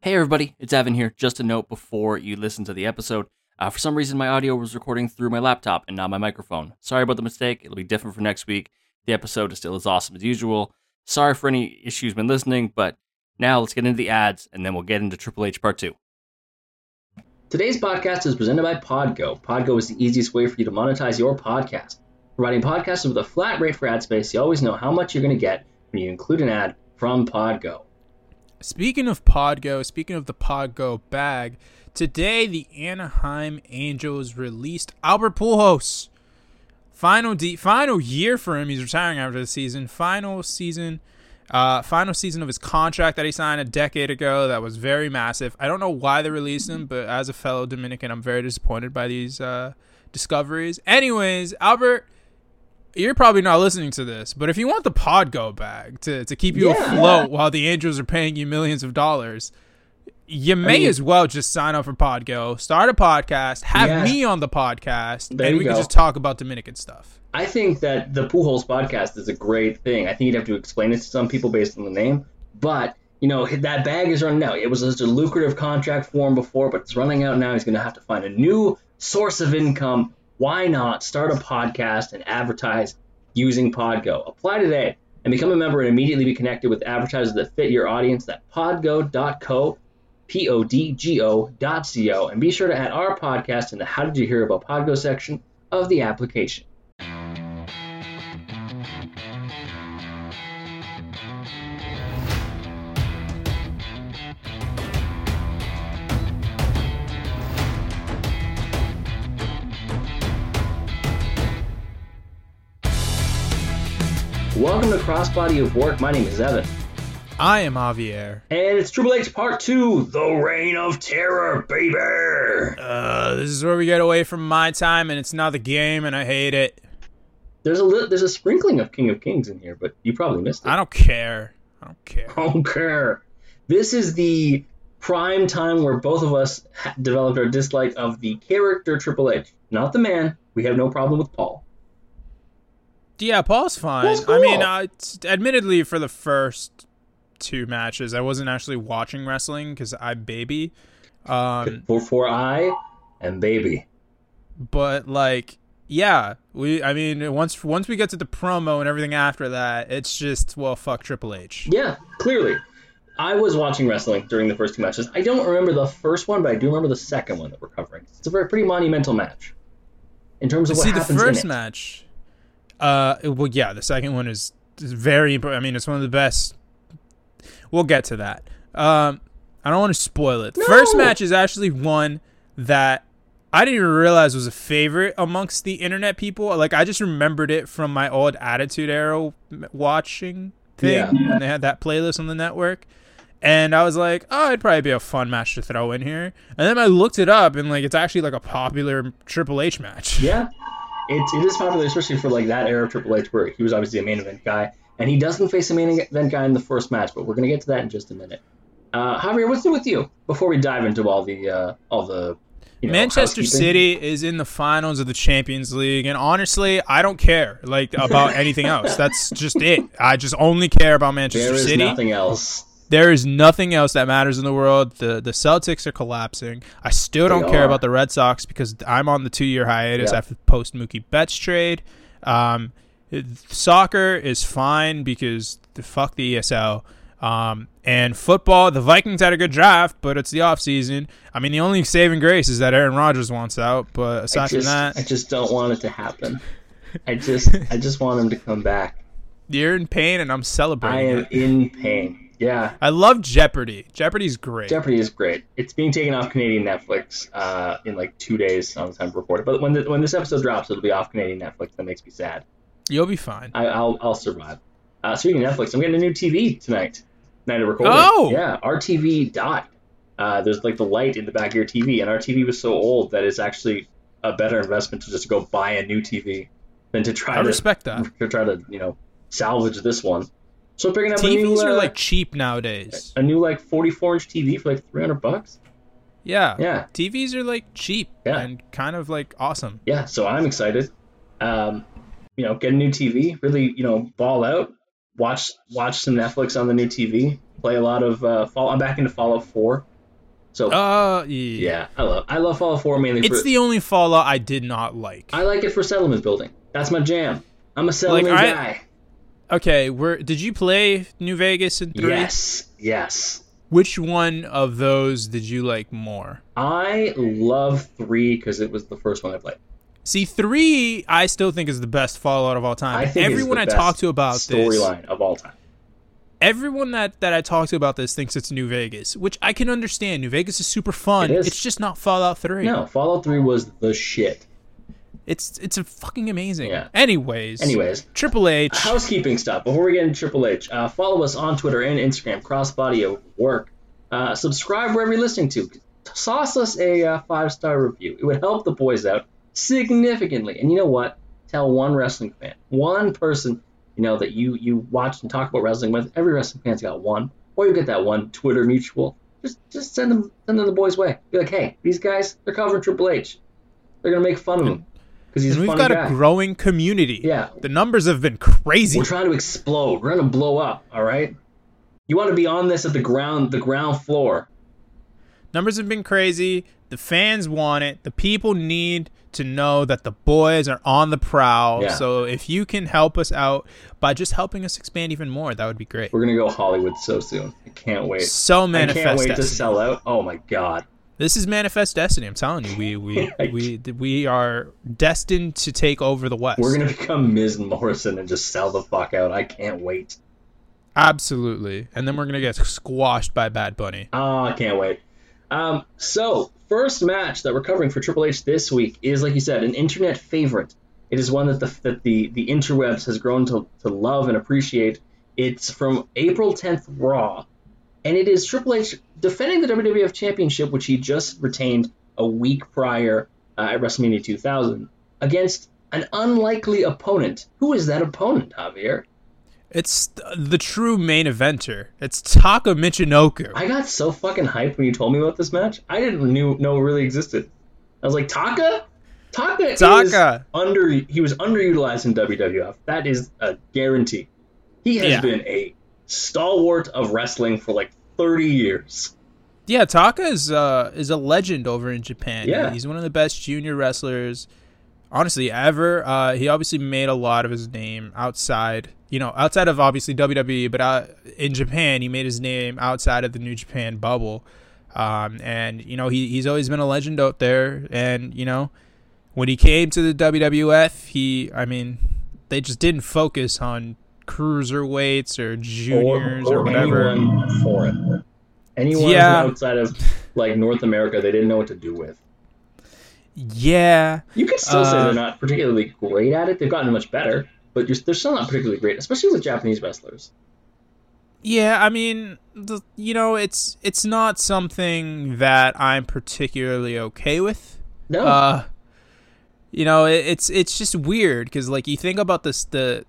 Hey everybody, it's Evan here. Just a note before you listen to the episode. For some reason, my audio was recording through my laptop and not my microphone. Sorry about the mistake. It'll be different for next week. The episode is still as awesome as usual. Sorry for any issues when listening, but now let's get into the ads and then we'll get into Triple H Part 2. Today's podcast is presented by Podgo. Podgo is the easiest way for you to monetize your podcast. Providing podcasters with a flat rate for ad space, you always know how much you're going to get when you include an ad from Podgo. Speaking of Podgo, speaking of the Podgo bag, today the Anaheim Angels released Albert Pujols. Final year for him. He's retiring after the season. Final season of his contract that he signed a decade ago. That was very massive. I don't know why they released him, but as a fellow Dominican, I'm very disappointed by these discoveries. Anyways, Albert, you're probably not listening to this, but if you want the Podgo bag to keep you afloat while the Angels are paying you millions of dollars, you may as well just sign up for Podgo, start a podcast, have me on the podcast, and we can just talk about Dominican stuff. I think that the Pujols podcast is a great thing. I think you'd have to explain it to some people based on the name, but that bag is running out. It was such a lucrative contract for him before, but it's running out now. He's going to have to find a new source of income. Why not start a podcast and advertise using Podgo? Apply today and become a member and immediately be connected with advertisers that fit your audience. That's podgo.co, podgo.co, and be sure to add our podcast in the How Did You Hear About Podgo section of the application. Welcome to Crossbody of Work. My name is Evan. I am Javier. And it's Triple H Part 2, The Reign of Terror, baby! This is where we get away from my time, and it's not the game, and I hate it. There's a sprinkling of King of Kings in here, but you probably missed it. I don't care. I don't care. This is the prime time where both of us developed our dislike of the character Triple H. Not the man. We have no problem with Paul. Yeah, Paul's fine. Paul's cool. I mean, admittedly, for the first two matches, I wasn't actually watching wrestling because I'm baby. For I am baby. But once we get to the promo and everything after that, it's just, fuck Triple H. Yeah, clearly. I was watching wrestling during the first two matches. I don't remember the first one, but I do remember the second one that we're covering. It's a pretty monumental match in terms of what happens in it. See, the first match. The second one is very important. I mean, it's one of the best. We'll get to that. I don't want to spoil it. The first match is actually one that I didn't even realize was a favorite amongst the internet people. Like, I just remembered it from my old Attitude Era watching thing when they had that playlist on the network. And I was like, it'd probably be a fun match to throw in here. And then I looked it up, and it's actually a popular Triple H match. Yeah. It is popular, especially for that era of Triple H where he was obviously a main event guy. And he doesn't face a main event guy in the first match, but we're going to get to that in just a minute. Javier, what's new with you before we dive into all the Manchester City is in the finals of the Champions League, and honestly, I don't care about anything else. That's just it. I just only care about Manchester City. There is nothing else. There is nothing else that matters in the world. The Celtics are collapsing. I still don't care about the Red Sox because I'm on the 2-year hiatus after the post-Mookie Betts trade. Soccer is fine because fuck the ESL. And football, the Vikings had a good draft, but it's the offseason. I mean, the only saving grace is that Aaron Rodgers wants out, but aside from that... I just don't want it to happen. I just want him to come back. You're in pain, and I'm celebrating. I am in pain. Yeah. I love Jeopardy. Jeopardy's great. Jeopardy is great. It's being taken off Canadian Netflix in 2 days on the time to record it. But when this episode drops, it'll be off Canadian Netflix. That makes me sad. You'll be fine. I'll survive. Speaking of Netflix, I'm getting a new TV tonight. Night of recording. Oh! Yeah, our TV died. There's the light in the back of your TV, and our TV was so old that it's actually a better investment to just go buy a new TV than to try to salvage this one. So picking up TVs are cheap nowadays. A new 44-inch TV for $300. Yeah. TVs are cheap and kind of awesome. Yeah, so I'm excited. Get a new TV, really, ball out, watch some Netflix on the new TV, play a lot of I'm back into Fallout 4. So yeah, I love Fallout 4 mainly. It's the only Fallout I did not like. I like it for settlement building. That's my jam. I'm a settlement guy. Okay, did you play New Vegas in 3? Yes. Which one of those did you like more? I love 3 because it was the first one I played. See, 3 I still think is the best Fallout of all time. I think everyone it's the I talk to about this storyline of all time. Everyone that I talk to about this thinks it's New Vegas, which I can understand. New Vegas is super fun. It's just not Fallout 3. No, Fallout 3 was the shit. It's a fucking amazing. Yeah. Anyways, Triple H. Housekeeping stuff. Before we get into Triple H, follow us on Twitter and Instagram, Crossbody of Work. Subscribe wherever you're listening to. Sauce us a 5-star review. It would help the boys out significantly. And you know what? Tell one wrestling fan, one person, that you watch and talk about wrestling with. Every wrestling fan's got one. Or you get that one Twitter mutual. Just send them the boys' way. Be like, hey, these guys, they're covering Triple H. They're gonna make fun of him because he's a funny guy. We've got a growing community. Yeah, the numbers have been crazy. We're trying to explode. We're gonna blow up. All right. You want to be on this at the ground floor. Numbers have been crazy. The fans want it. The people need to know that the boys are on the prowl. Yeah. So if you can help us out by just helping us expand even more, that would be great. We're going to go Hollywood so soon. I can't wait. So Manifest Destiny. I can't wait to sell out. Oh, my God. This is Manifest Destiny. I'm telling you, we are destined to take over the West. We're going to become Miz and Morrison and just sell the fuck out. I can't wait. Absolutely. And then we're going to get squashed by Bad Bunny. Oh, I can't wait. So, first match that we're covering for Triple H this week is, like you said, an internet favorite. It is one that the interwebs has grown to love and appreciate. It's from April 10th Raw, and it is Triple H defending the WWF Championship, which he just retained a week prior at WrestleMania 2000, against an unlikely opponent. Who is that opponent, Javier? It's the true main eventer. It's Taka Michinoku. I got so fucking hyped when you told me about this match. I didn't know it really existed. I was like, Taka? Taka. He was underutilized in WWF. That is a guarantee. He has been a stalwart of wrestling for like 30 years. Yeah, Taka is a legend over in Japan. Yeah. He's one of the best junior wrestlers, honestly, ever. He obviously made a lot of his name outside of obviously WWE, but in Japan, he made his name outside of the New Japan bubble. And he's always been a legend out there. And, when he came to the WWF, they just didn't focus on cruiserweights or juniors or whatever. Anyone for it. Anyone outside of like North America, they didn't know what to do with. Yeah. You could still say they're not particularly great at it. They've gotten much better, but they're still not particularly great, especially with Japanese wrestlers. Yeah, it's not something that I'm particularly okay with. No. It's just weird because, like, you think about this, the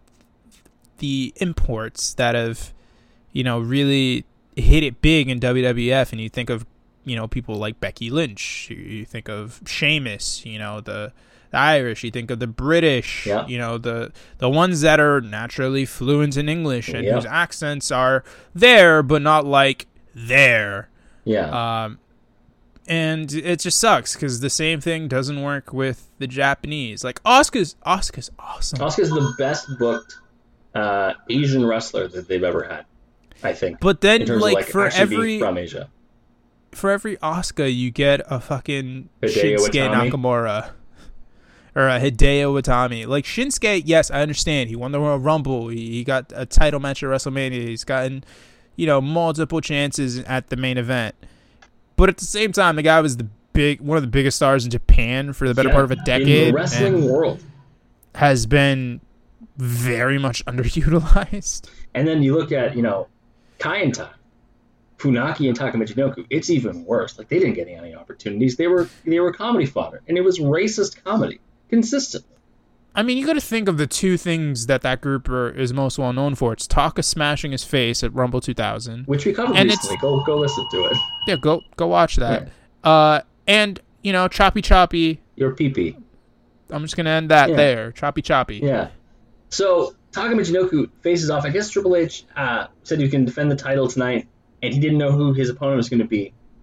imports that have, really hit it big in WWF, and you think of, people like Becky Lynch, you think of Sheamus, the Irish, you think of the British, the ones that are naturally fluent in English and whose accents are there but not like there. Yeah. And it just sucks because the same thing doesn't work with the Japanese. Like Asuka's awesome. Asuka's the best booked Asian wrestler that they've ever had, I think. But then, in terms like, of, for being from Asia, for every Asuka, you get a fucking Hideo Shinsuke Itami. Nakamura or a Hideo Itami. Like, Shinsuke, yes, I understand. He won the Royal Rumble. He got a title match at WrestleMania. He's gotten, multiple chances at the main event. But at the same time, the guy was one of the biggest stars in Japan for the better part of a decade. In the wrestling world. Has been very much underutilized. And then you look at, Kai and Tak, Funaki and Taka Michinoku, it's even worse. Like, they didn't get any opportunities. They were comedy fodder, and it was racist comedy consistently. You got to think of the two things that group is most well known for. It's Taka smashing his face at Rumble 2000, which we covered recently. Go listen to it. Yeah, go watch that. Yeah. And Choppy Choppy. Your pee-pee. I'm just gonna end that there. Choppy Choppy. Yeah. So Taka Michinoku faces off. I guess Triple H said you can defend the title tonight, and he didn't know who his opponent was going to be.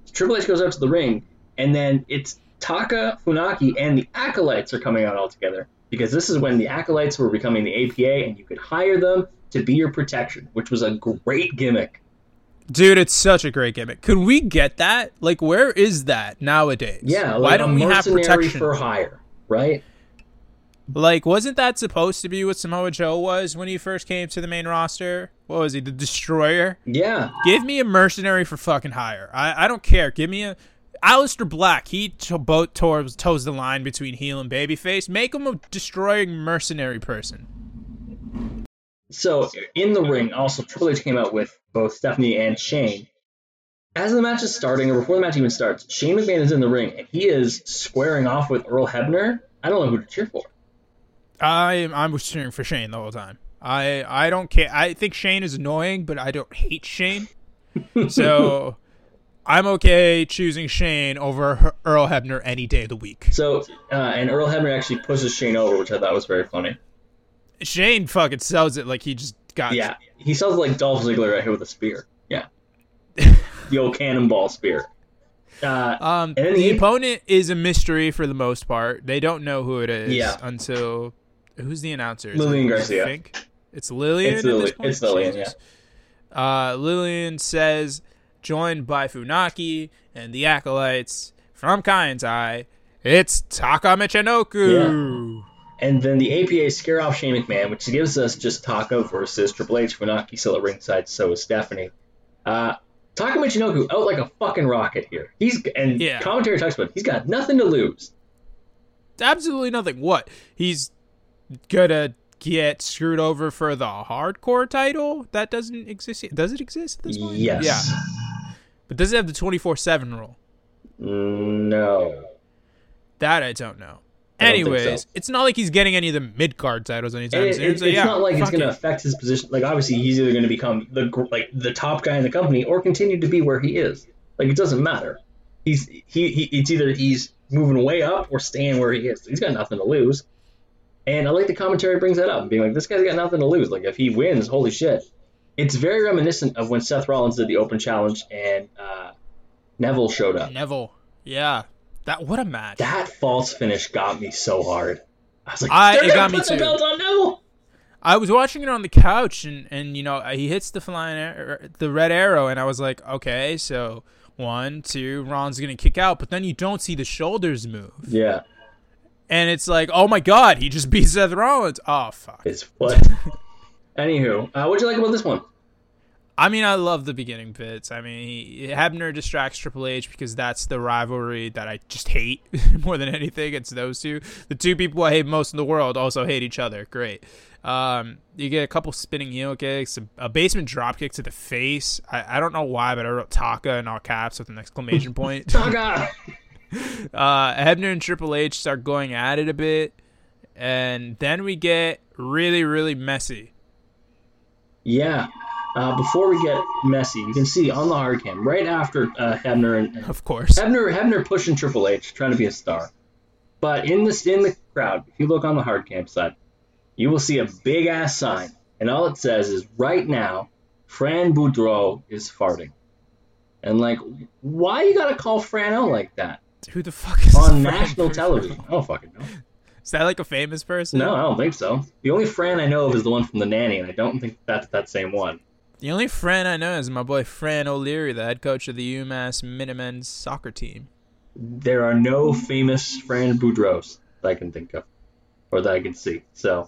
Triple H goes out to the ring, and then it's Taka, Funaki, and the Acolytes are coming out all together, because this is when the Acolytes were becoming the APA, and you could hire them to be your protection, which was a great gimmick. Dude, it's such a great gimmick. Could we get that? Like, where is that nowadays? Yeah, why don't we have protection for hire, right? Like, wasn't that supposed to be what Samoa Joe was when he first came to the main roster? What was he, the Destroyer? Yeah. Give me a mercenary for fucking hire. I don't care. Give me a Aleister Black. He toes the line between heel and babyface. Make him a destroying mercenary person. So, in the ring, also, Triple H came out with both Stephanie and Shane. As the match is starting, or before the match even starts, Shane McMahon is in the ring, and he is squaring off with Earl Hebner. I don't know who to cheer for. I'm cheering for Shane the whole time. I don't care. I think Shane is annoying, but I don't hate Shane. So I'm okay choosing Shane over Earl Hebner any day of the week. So, and Earl Hebner actually pushes Shane over, which I thought was very funny. Shane fucking sells it like he just got... Yeah, he sells it like Dolph Ziggler right here with a spear. Yeah. The old cannonball spear. And then the opponent is a mystery for the most part. They don't know who it is until... Who's the announcer? Lillian Garcia. I think it's Lillian. It's Lillian, yeah. Lillian says, joined by Funaki and the Acolytes from Kaientai, it's Taka Michinoku. Yeah. And then the APA scare off Shane McMahon, which gives us just Taka versus Triple H. Funaki still at ringside, so is Stephanie. Taka Michinoku out like a fucking rocket here. Commentary talks about it. He's got nothing to lose. Absolutely nothing. What? He's gonna get screwed over for the hardcore title? That doesn't exist yet. Does it exist at this point? Yes. Yeah. But does it have the 24/7 rule? No. That I don't know. Anyways, it's not like he's getting any of the mid-card titles anytime soon. It's not like it's going to affect his position. Like, obviously, he's either going to become the top guy in the company or continue to be where he is. Like, it doesn't matter. It's either he's moving way up or staying where he is. He's got nothing to lose. And I like the commentary brings that up, being like, this guy's got nothing to lose. Like, if he wins, holy shit. It's very reminiscent of when Seth Rollins did the Open Challenge and Neville showed up. Neville, yeah. What a match. That false finish got me so hard. I was like, it got me too. The belt on Neville. I was watching it on the couch, and you know, he hits the red arrow, and I was like, okay, so 1, 2, Ron's going to kick out, but then you don't see the shoulders move. Yeah. And it's like, oh my god, he just beat Seth Rollins. Oh, fuck. It's what? Anywho, what'd you like about this one? I mean, I love the beginning bits. I mean, Hebner distracts Triple H because that's the rivalry that I just hate more than anything. It's those two. The two people I hate most in the world also hate each other. Great. You get a couple spinning heel kicks, a basement drop kick to the face. I don't know why, but I wrote Taka in all caps with an exclamation point. Taka! Hebner and Triple H start going at it a bit, and then we get really, really messy. Yeah. Before we get messy, you can see on the hard cam, right after Hebner and of course Hebner pushing Triple H, trying to be a star. But in the crowd, if you look on the hard cam side, you will see a big ass sign, and all it says is, right now, Fran Boudreaux is farting. And like, why you gotta call Fran out like that? Who the fuck is on national television? I don't fucking know. Is that like a famous person? No, I don't think so. The only Fran I know of is the one from The Nanny, and I don't think that's that same one. The only Fran I know is my boy Fran O'Leary, the head coach of the UMass Minutemen's soccer team. There are no famous Fran Boudreaux that I can think of, or that I can see. So,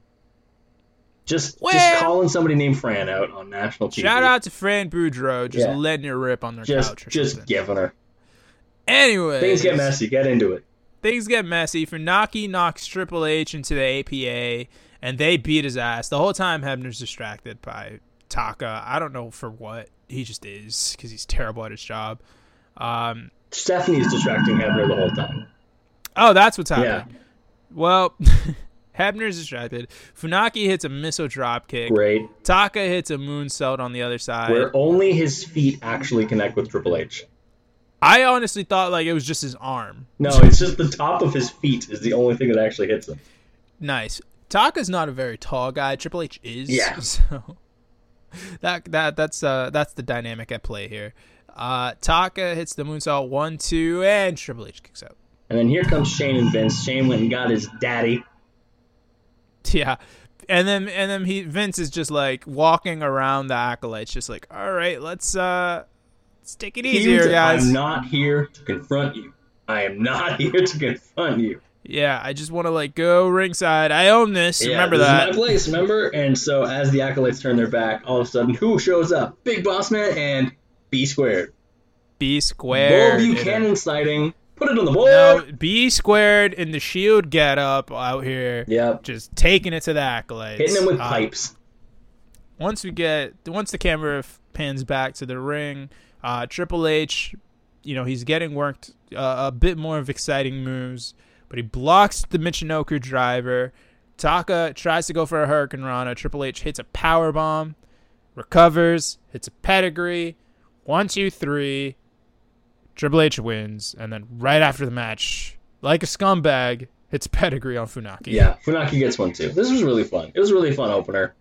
just calling somebody named Fran out on national TV. Shout out to Fran Boudreaux, just letting her rip on their couch or just something. Giving her. Anyway, things get messy. Get into it. Things get messy. Funaki knocks Triple H into the APA, and they beat his ass. The whole time, Hebner's distracted by Taka. I don't know for what. He just is, because he's terrible at his job. Stephanie's distracting Hebner the whole time. Oh, that's what's happening. Yeah. Well, Hebner's distracted. Funaki hits a missile drop kick. Great. Taka hits a moonsault on the other side. Where only his feet actually connect with Triple H. I honestly thought like it was just his arm. No, it's just the top of his feet is the only thing that actually hits him. Nice. Taka's not a very tall guy. Triple H is. Yeah. So that's the dynamic at play here. Taka hits the moonsault 1-2, and Triple H kicks out. And then here comes Shane and Vince. Shane went and got his daddy. Yeah. And then Vince is just like walking around the acolytes, just like, all right, let's take it easy here, guys. I'm not here to confront you. I am not here to confront you. Yeah, I just want to like go ringside. I own this. Yeah, Remember this that. is my place, remember? And so as the acolytes turn their back, all of a sudden, who shows up? Big Boss Man and B Squared. B Squared. Bull Buchanan sighting. Put it on the board. No, B Squared in the Shield getup out here. Yep. Just taking it to the acolytes. Hitting them with pipes. Once the camera pans back to the ring, Triple H, he's getting worked a bit more of exciting moves, but he blocks the Michinoku driver. Taka tries to go for a Hurricane Rana. Triple H hits a power bomb, recovers, hits a pedigree. 1, 2, 3. Triple H wins, and then right after the match, like a scumbag, hits pedigree on Funaki. Yeah, Funaki gets one too. This was really fun. It was a really fun opener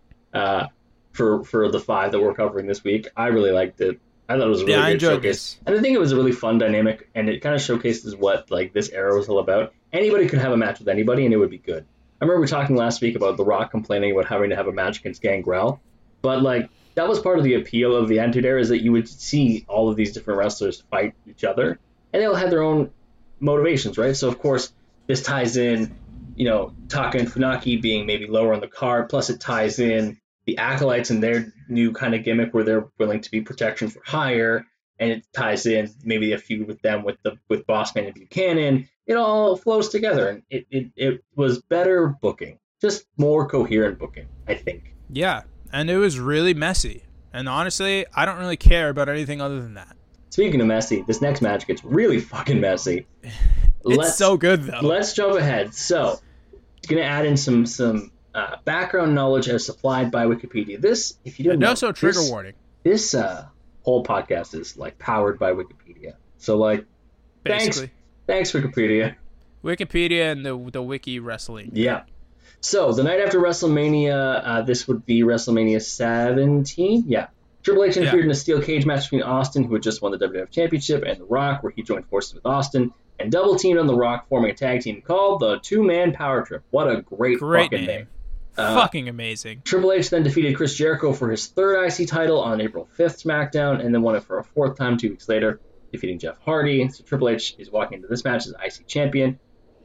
for the 5 that we're covering this week. I really liked it. I thought it was a really good showcase. This. And I think it was a really fun dynamic, and it kind of showcases what like this era was all about. Anybody could have a match with anybody, and it would be good. I remember talking last week about The Rock complaining about having to have a match against Gangrel, but like that was part of the appeal of the Attitude Era, is that you would see all of these different wrestlers fight each other, and they all had their own motivations, right? So of course this ties in, Taka and Funaki being maybe lower on the card, plus it ties in the Acolytes and their new kind of gimmick where they're willing to be protection for hire, and it ties in maybe a feud with them with Bossman and Buchanan. It all flows together, and it was better booking, just more coherent booking, I think. Yeah, and it was really messy. And honestly, I don't really care about anything other than that. Speaking of messy, this next match gets really fucking messy. It's so good, though. Let's jump ahead. So, going to add in some background knowledge as supplied by Wikipedia. This, if you didn't know, trigger warning. This whole podcast is like powered by Wikipedia. So like, basically, thanks Wikipedia. Wikipedia and the Wiki Wrestling. Yeah. So the night after WrestleMania, this would be WrestleMania 17. Yeah. Triple H interfered in a steel cage match between Austin, who had just won the WWF Championship, and The Rock, where he joined forces with Austin and double teamed on The Rock, forming a tag team called the Two-Man Power Trip. What a great fucking name. Fucking amazing. Triple H then defeated Chris Jericho for his 3rd IC title on April 5th SmackDown, and then won it for a 4th time 2 weeks later, defeating Jeff Hardy. So Triple H is walking into this match as IC champion.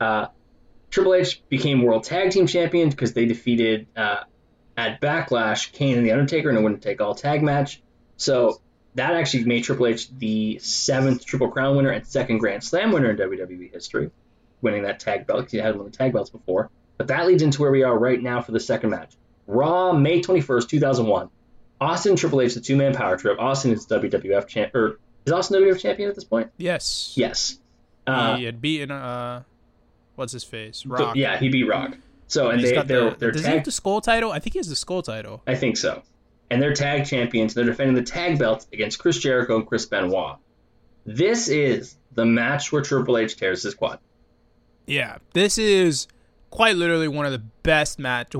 Triple H became World Tag Team Champion because they defeated, at Backlash, Kane and The Undertaker in a winner-take-all tag match. So that actually made Triple H the 7th Triple Crown winner and 2nd Grand Slam winner in WWE history, winning that tag belt because he hadn't won the tag belts before. But that leads into where we are right now for the second match. Raw, May 21st, 2001. Austin and Triple H, the Two-Man Power Trip. Austin is WWF champion. Is Austin WWF champion at this point? Yes. Yes. He had beaten, what's his face? Rock. Yeah, he beat Rock. So, and does he tag... have the skull title? I think he has the skull title. I think so. And they're tag champions. They're defending the tag belts against Chris Jericho and Chris Benoit. This is the match where Triple H tears his quad. Yeah, this is quite literally one of the best,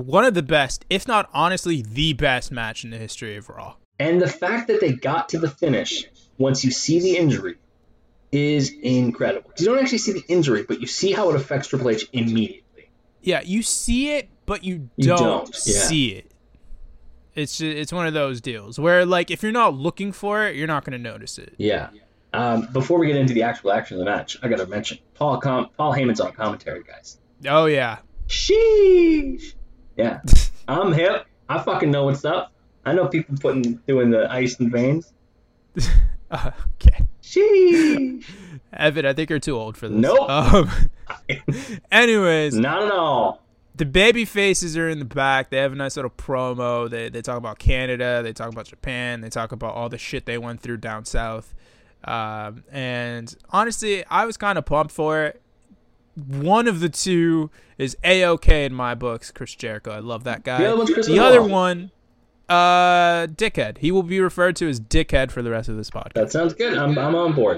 if not honestly the best match in the history of Raw. And the fact that they got to the finish once you see the injury is incredible. You don't actually see the injury, but you see how it affects Triple H immediately. Yeah, you see it, but you don't see it. It's one of those deals where, like, if you're not looking for it, you're not going to notice it. Yeah. Before we get into the actual action of the match, I got to mention Paul Heyman's on commentary, guys. Oh, yeah. Sheesh. Yeah. I'm hip. I fucking know what's up. I know people doing the ice and veins. Okay. Sheesh. Evan, I think you're too old for this. Nope. Anyways. Not at all. The baby faces are in the back. They have a nice little promo. They talk about Canada. They talk about Japan. They talk about all the shit they went through down south. And honestly, I was kind of pumped for it. One of the two is A-OK in my books, Chris Jericho. I love that guy. The other one, Dickhead. He will be referred to as Dickhead for the rest of this podcast. That sounds good. I'm on board.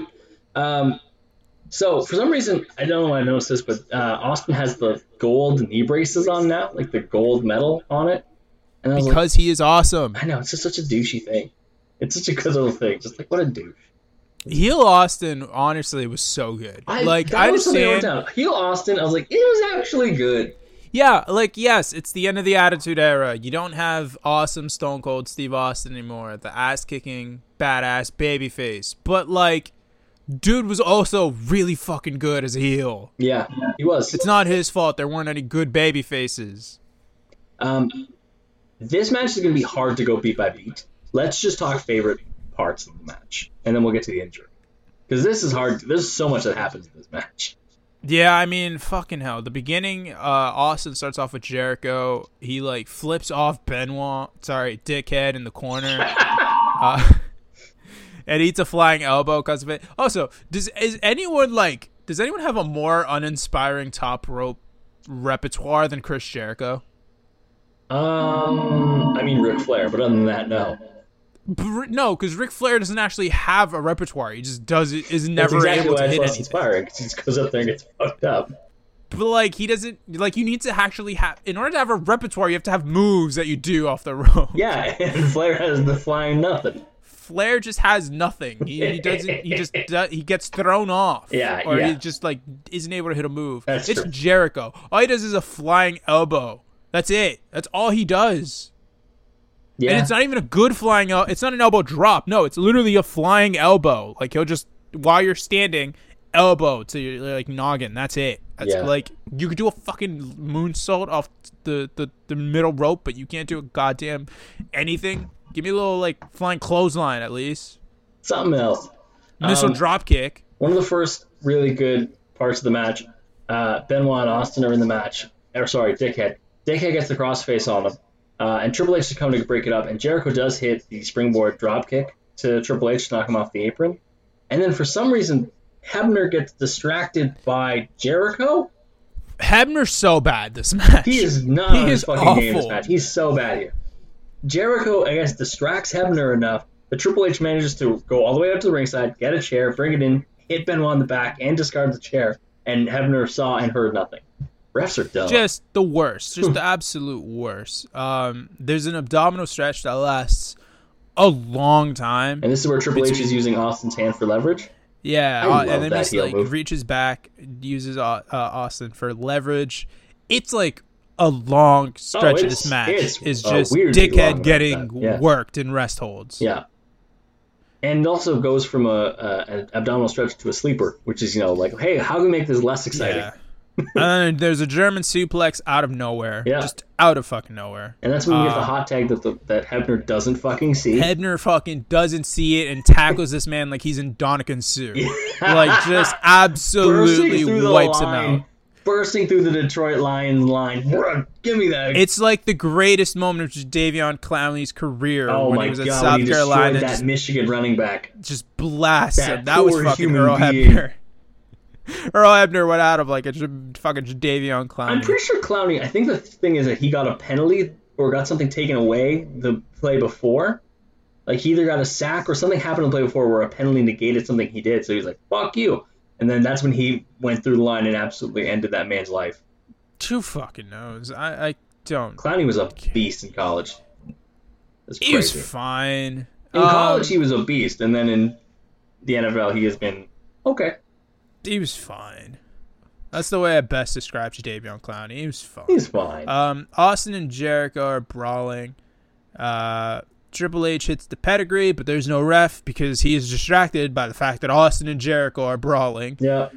So for some reason, I don't know why I noticed this, but Austin has the gold knee braces on now, like the gold medal on it. And because he is awesome. I know, it's just such a douchey thing. It's such a good little thing. Just like, what a douche. Heel Austin, honestly, was so good. I understand. Heel Austin, I was like, it was actually good. Yeah, yes, it's the end of the Attitude Era. You don't have awesome Stone Cold Steve Austin anymore, the ass-kicking, badass babyface. But, dude was also really fucking good as a heel. Yeah, he was. It's not his fault there weren't any good baby faces. This match is going to be hard to go beat by beat. Let's just talk favorite parts of the match, and then we'll get to the injury. Because this is hard. There's so much that happens in this match. Yeah, I mean, fucking hell. The beginning, Austin starts off with Jericho. He, flips off Dickhead in the corner. And eats a flying elbow because of it. Also, does anyone have a more uninspiring top rope repertoire than Chris Jericho? I mean Ric Flair, but other than that, no. No, because Ric Flair doesn't actually have a repertoire. He just does it. Is never able to hit anything. Inspiring, because he just goes up there and gets fucked up. But he doesn't. You need to actually have. In order to have a repertoire, you have to have moves that you do off the rope. Yeah, and Flair has the flying nothing. Flair just has nothing. He doesn't. He gets thrown off. Yeah, or he just isn't able to hit a move. It's true. Jericho. All he does is a flying elbow. That's it. That's all he does. Yeah. And it's not even a good flying elbow. It's not an elbow drop. No, it's literally a flying elbow. He'll just, while you're standing, elbow to your noggin. That's it. That's you could do a fucking moonsault off the middle rope, but you can't do a goddamn anything. Give me a little flying clothesline at least. Something else. Missile drop kick. One of the first really good parts of the match, Benoit and Austin are in the match. Dickhead. Dickhead gets the crossface on him. And Triple H is coming to break it up, and Jericho does hit the springboard dropkick to Triple H to knock him off the apron. And then for some reason, Hebner gets distracted by Jericho. Hebner's so bad this match. He is not on his fucking game this match. He's so bad here. Jericho, I guess, distracts Hebner enough that Triple H manages to go all the way up to the ringside, get a chair, bring it in, hit Benoit in the back, and discard the chair. And Hebner saw and heard nothing. Refs are dumb. Just the worst. Just the absolute worst. There's an abdominal stretch that lasts a long time. And this is where Triple H is using Austin's hand for leverage? Yeah, and then just reaches back, uses Austin for leverage. It's a long stretch of this match. It's just Dickhead getting worked in rest holds. Yeah. And it also goes from an abdominal stretch to a sleeper, which is, hey, how can we make this less exciting? Yeah. And then there's a German suplex out of nowhere. Yeah. Just out of fucking nowhere. And that's when you get the hot tag that Hebner doesn't fucking see. Hebner fucking doesn't see it and tackles this man like he's in Donegan Sue. Just absolutely wipes him out. Bursting through the Detroit Lions line. Give me that. It's the greatest moment of Davion Clowney's career when he was at South Carolina. That Michigan running back. Just blast him. That was fucking Earl Hebner. Earl Hebner went out of a fucking Davion Clowney. I'm pretty sure Clowney, I think the thing is that he got a penalty or got something taken away the play before. He either got a sack or something happened in the play before where a penalty negated something he did. So he's like, fuck you. And then that's when he went through the line and absolutely ended that man's life. Who fucking knows? I don't. Clowney was a beast in college. He was fine. In college, he was a beast. And then in the NFL, he has been okay. He was fine. That's the way I best describe Davion Clowney. He was fine. He's fine. Austin and Jericho are brawling. Triple H hits the pedigree, but there's no ref because he is distracted by the fact that Austin and Jericho are brawling. Yeah.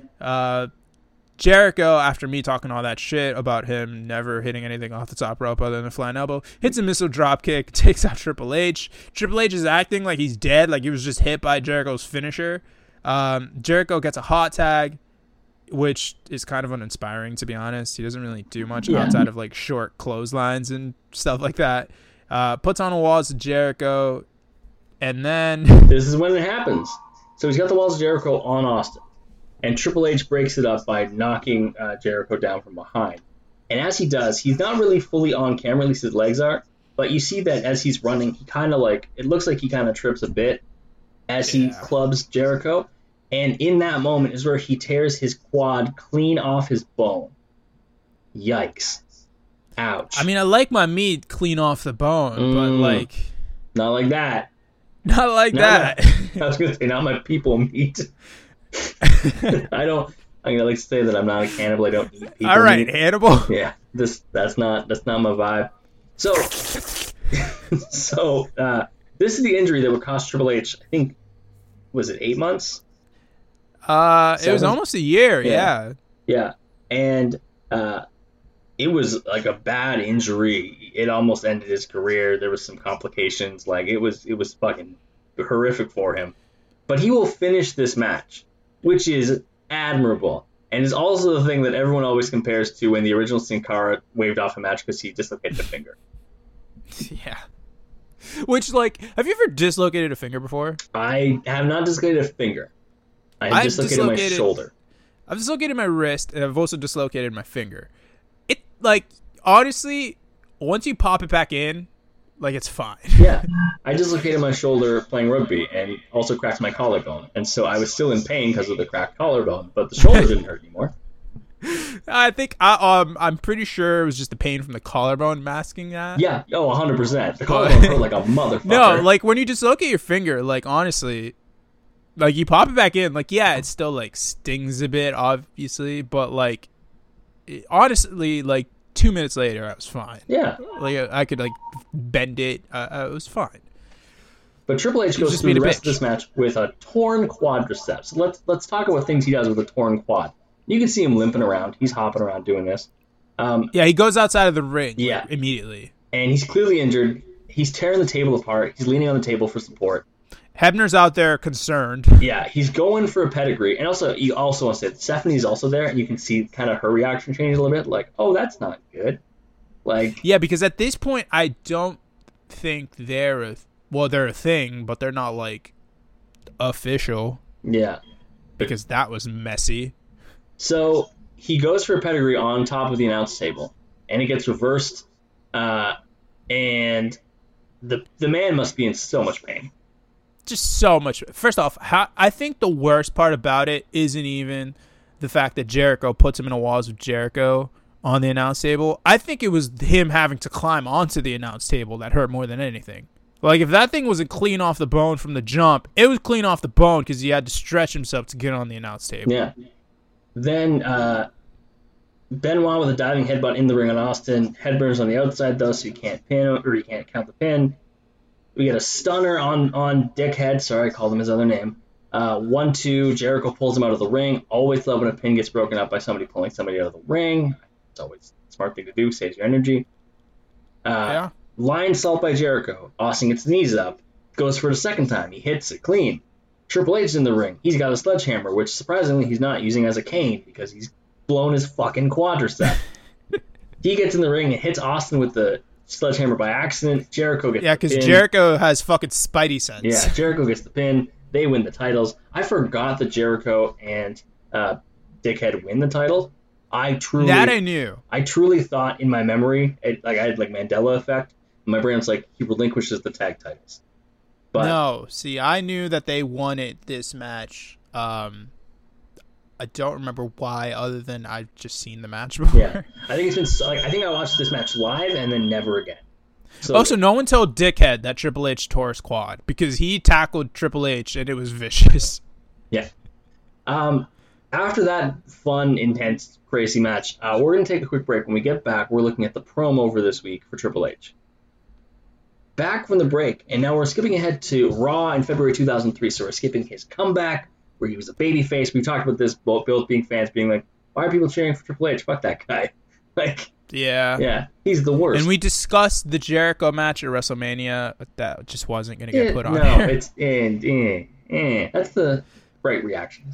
Jericho, after me talking all that shit about him never hitting anything off the top rope other than a flying elbow, hits a missile drop kick, takes out Triple H. Triple H is acting like he's dead, like he was just hit by Jericho's finisher. Jericho gets a hot tag, which is kind of uninspiring, to be honest. He doesn't really do much outside of short clotheslines and stuff like that. Puts on the walls to Jericho, and then this is when it happens. So he's got the walls of Jericho on Austin, and Triple H breaks it up by knocking Jericho down from behind. And as he does, he's not really fully on camera, at least his legs are, but you see that as he's running, he kind of it looks like he kind of trips a bit as he clubs Jericho. And in that moment is where he tears his quad clean off his bone. Yikes. Ouch. I mean, I like my meat clean off the bone, but not like that. Not like Not that. I was gonna say not my people meat. I don't. I'm gonna like to say that I'm not a cannibal. I don't eat people All right, meat. Hannibal. Yeah, that's not my vibe. So this is the injury that would cost Triple H. I think was it 8 months? It was almost a year. Yeah. Yeah. And it was like a bad injury. It almost ended his career. There was some complications. Like it was fucking horrific for him. But he will finish this match, which is admirable, and is also the thing that everyone always compares to when the original Sin Cara waved off a match because he dislocated a finger. Yeah. Which, like, have you ever dislocated a finger before? I have not dislocated a finger. I dislocated my shoulder. I've dislocated my wrist, and I've also dislocated my finger. It, like, honestly, once you pop it back in, like, it's fine. Yeah. I dislocated my shoulder playing rugby and also cracked my collarbone. And so I was still in pain because of the cracked collarbone, but the shoulder didn't hurt anymore. I think I'm pretty sure it was just the pain from the collarbone masking that. Yeah. Oh, 100%. The collarbone hurt like a motherfucker. No, like, when you dislocate your finger, like, honestly, like, you pop it back in, like, yeah, it still, like, stings a bit, obviously, but, like, honestly, like, 2 minutes later, I was fine. Yeah. Like, I could, like, bend it. It was fine. But Triple H goes through the rest of this match with a torn quadriceps. So let's talk about things he does with a torn quad. You can see him limping around. He's hopping around doing this. Yeah, he goes outside of the ring yeah. immediately. And he's clearly injured. He's tearing the table apart. He's leaning on the table for support. Hebner's out there concerned. Yeah, he's going for a pedigree. And also, you also want to say Stephanie's also there, and you can see kind of her reaction change a little bit. Like, oh, that's not good. Like, yeah, because at this point, I don't think they're a thing, but they're not, like, official. Yeah. Because that was messy. So he goes for a pedigree on top of the announce table, and it gets reversed, and the man must be in so much pain. Just so much. First off, I think the worst part about it isn't even the fact that Jericho puts him in a walls with Jericho on the announce table. I think it was him having to climb onto the announce table that hurt more than anything. Like, if that thing wasn't clean off the bone from the jump, it was clean off the bone because he had to stretch himself to get on the announce table. Yeah. Then Benoit with a diving headbutt in the ring on Austin. Headburners on the outside, though, so you can't pin or you can't count the pin. We get a stunner on Dickhead. Sorry, I called him his other name. 1-2. Jericho pulls him out of the ring. Always love when a pin gets broken up by somebody pulling somebody out of the ring. It's always a smart thing to do. Saves your energy. Yeah. Lion salt by Jericho. Austin gets his knees up. Goes for it a second time. He hits it clean. Triple H is in the ring. He's got a sledgehammer, which surprisingly he's not using as a cane because he's blown his fucking quadricep. He gets in the ring and hits Austin with the sledgehammer by accident. Jericho gets the pin. Yeah, because Jericho has fucking spidey sense. Yeah, Jericho gets the pin. They win the titles. I forgot that Jericho and Dickhead win the title. I knew. I truly thought in my memory, I had like Mandela effect. My brain was like, he relinquishes the tag titles. But no, see, I knew that they won it this match. I don't remember why, other than I've just seen the match before. Yeah, I think it's been I think I watched this match live and then never again. So no one told Dickhead that Triple H tore his quad because he tackled Triple H and it was vicious. Yeah. After that fun, intense, crazy match, we're going to take a quick break. When we get back, we're looking at the promo for this week for Triple H. Back from the break, and now we're skipping ahead to Raw in February 2003. So we're skipping his comeback, where he was a babyface. We talked about this, both being fans, being like, why are people cheering for Triple H? Fuck that guy. Like, yeah, he's the worst. And we discussed the Jericho match at WrestleMania. That just wasn't going to get put on here. No, it's that's the right reaction.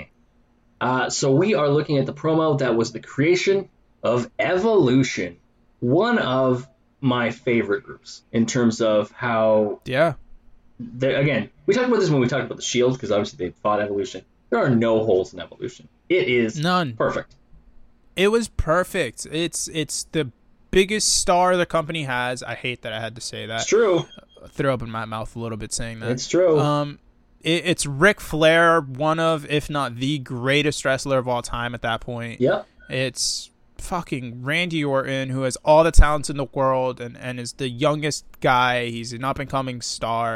So we are looking at the promo that was the creation of Evolution, one of my favorite groups in terms of how. Yeah. Again, we talked about this when we talked about the Shield because obviously they fought Evolution. There are no holes in Evolution. It is none. Perfect. It was perfect. It's the biggest star the company has. I hate that I had to say that. It's true. Throw up in my mouth a little bit saying that. It's true. It's Ric Flair, one of, if not the greatest wrestler of all time at that point. Yep. It's fucking Randy Orton, who has all the talents in the world and is the youngest guy. He's an up-and-coming star.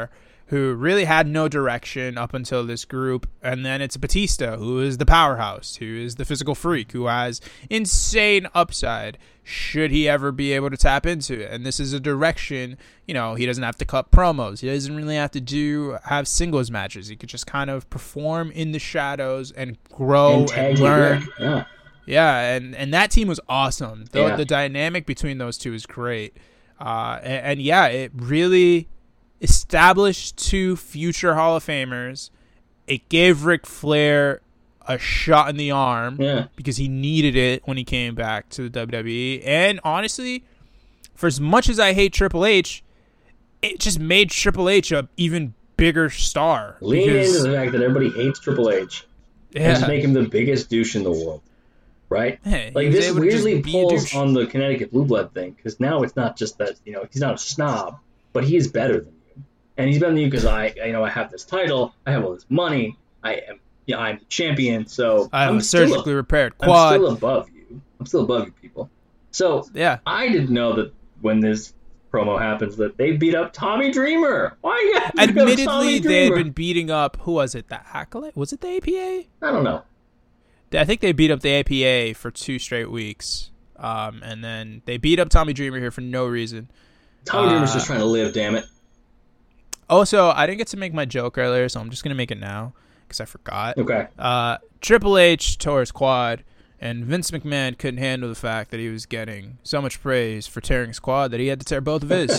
who really had no direction up until this group. And then it's Batista, who is the powerhouse, who is the physical freak, who has insane upside should he ever be able to tap into it. And this is a direction, he doesn't have to cut promos. He doesn't really have to have singles matches. He could just kind of perform in the shadows and grow and learn. Yeah, and that team was awesome. The dynamic between those two is great. And it really established 2 future Hall of Famers. It gave Ric Flair a shot in the arm because he needed it when he came back to the WWE. And honestly, for as much as I hate Triple H, it just made Triple H a even bigger star. Lean into the fact that everybody hates Triple H. And just make him the biggest douche in the world. Right? Hey, like, this weirdly pulls on the Connecticut Blue Blood thing, because now it's not just that, he's not a snob, but he is better than you. And he's better than you because I have this title, I have all this money, I'm the champion, so I'm surgically repaired quad. I'm still above you. I'm still above you people. So I didn't know that when this promo happens that they beat up Tommy Dreamer. Why? Admittedly, they had been beating up, who was it? The Acolyte? Was it the APA? I don't know. I think they beat up the APA for 2 straight weeks. And then they beat up Tommy Dreamer here for no reason. Tommy Dreamer's just trying to live, damn it. Also, I didn't get to make my joke earlier, so I'm just going to make it now because I forgot. Okay. Triple H tore his quad, and Vince McMahon couldn't handle the fact that he was getting so much praise for tearing his quad that he had to tear both of his.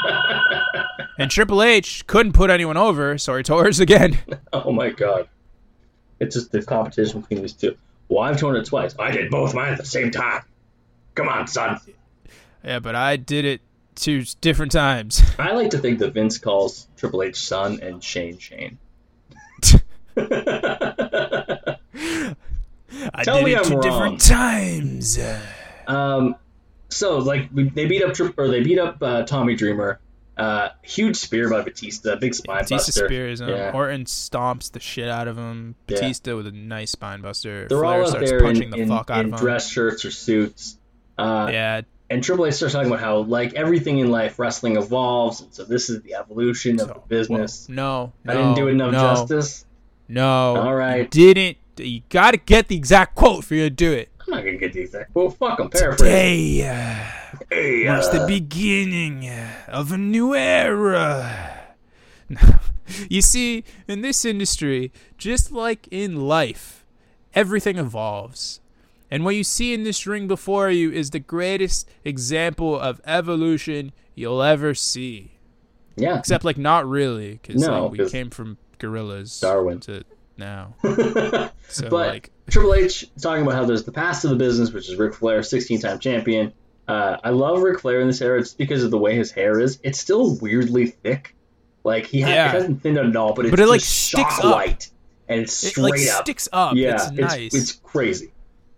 And Triple H couldn't put anyone over, so he tore his again. Oh, my God. It's just the competition between these two. Well, I've torn it twice. I did both mine at the same time. Come on, son. Yeah, but I did it 2 different times. I like to think that Vince calls Triple H son and Shane. I Tell did me it I'm 2 wrong. different times. So like they beat up Tommy Dreamer. Huge spear by Batista, big spine Batista buster. spears him. Orton stomps the shit out of him. Batista with a nice spine buster. They're Flair all out starts there punching the in fuck out of him. dress shirts or suits. And Triple H starts talking about how, like everything in life, wrestling evolves, and so this is the evolution of the business. No, I didn't do enough justice. No. All right. You didn't. You got to get the exact quote for you to do it. I'm not gonna get the exact quote. Fuck, I'm paraphrasing. Today marks the beginning of a new era. You see, in this industry, just like in life, everything evolves. And what you see in this ring before you is the greatest example of evolution you'll ever see. Yeah. Except, like, not really, because we 'cause came from gorillas Darwin to now. So, but like, Triple H is talking about how there's the past of the business, which is Ric Flair, 16-time champion. I love Ric Flair in this era just because of the way his hair is. It's still weirdly thick. Like, it hasn't thinned out at all, but it's like just sticks shock up. white. And it's straight like up. sticks up. Yeah, it's nice. It's crazy.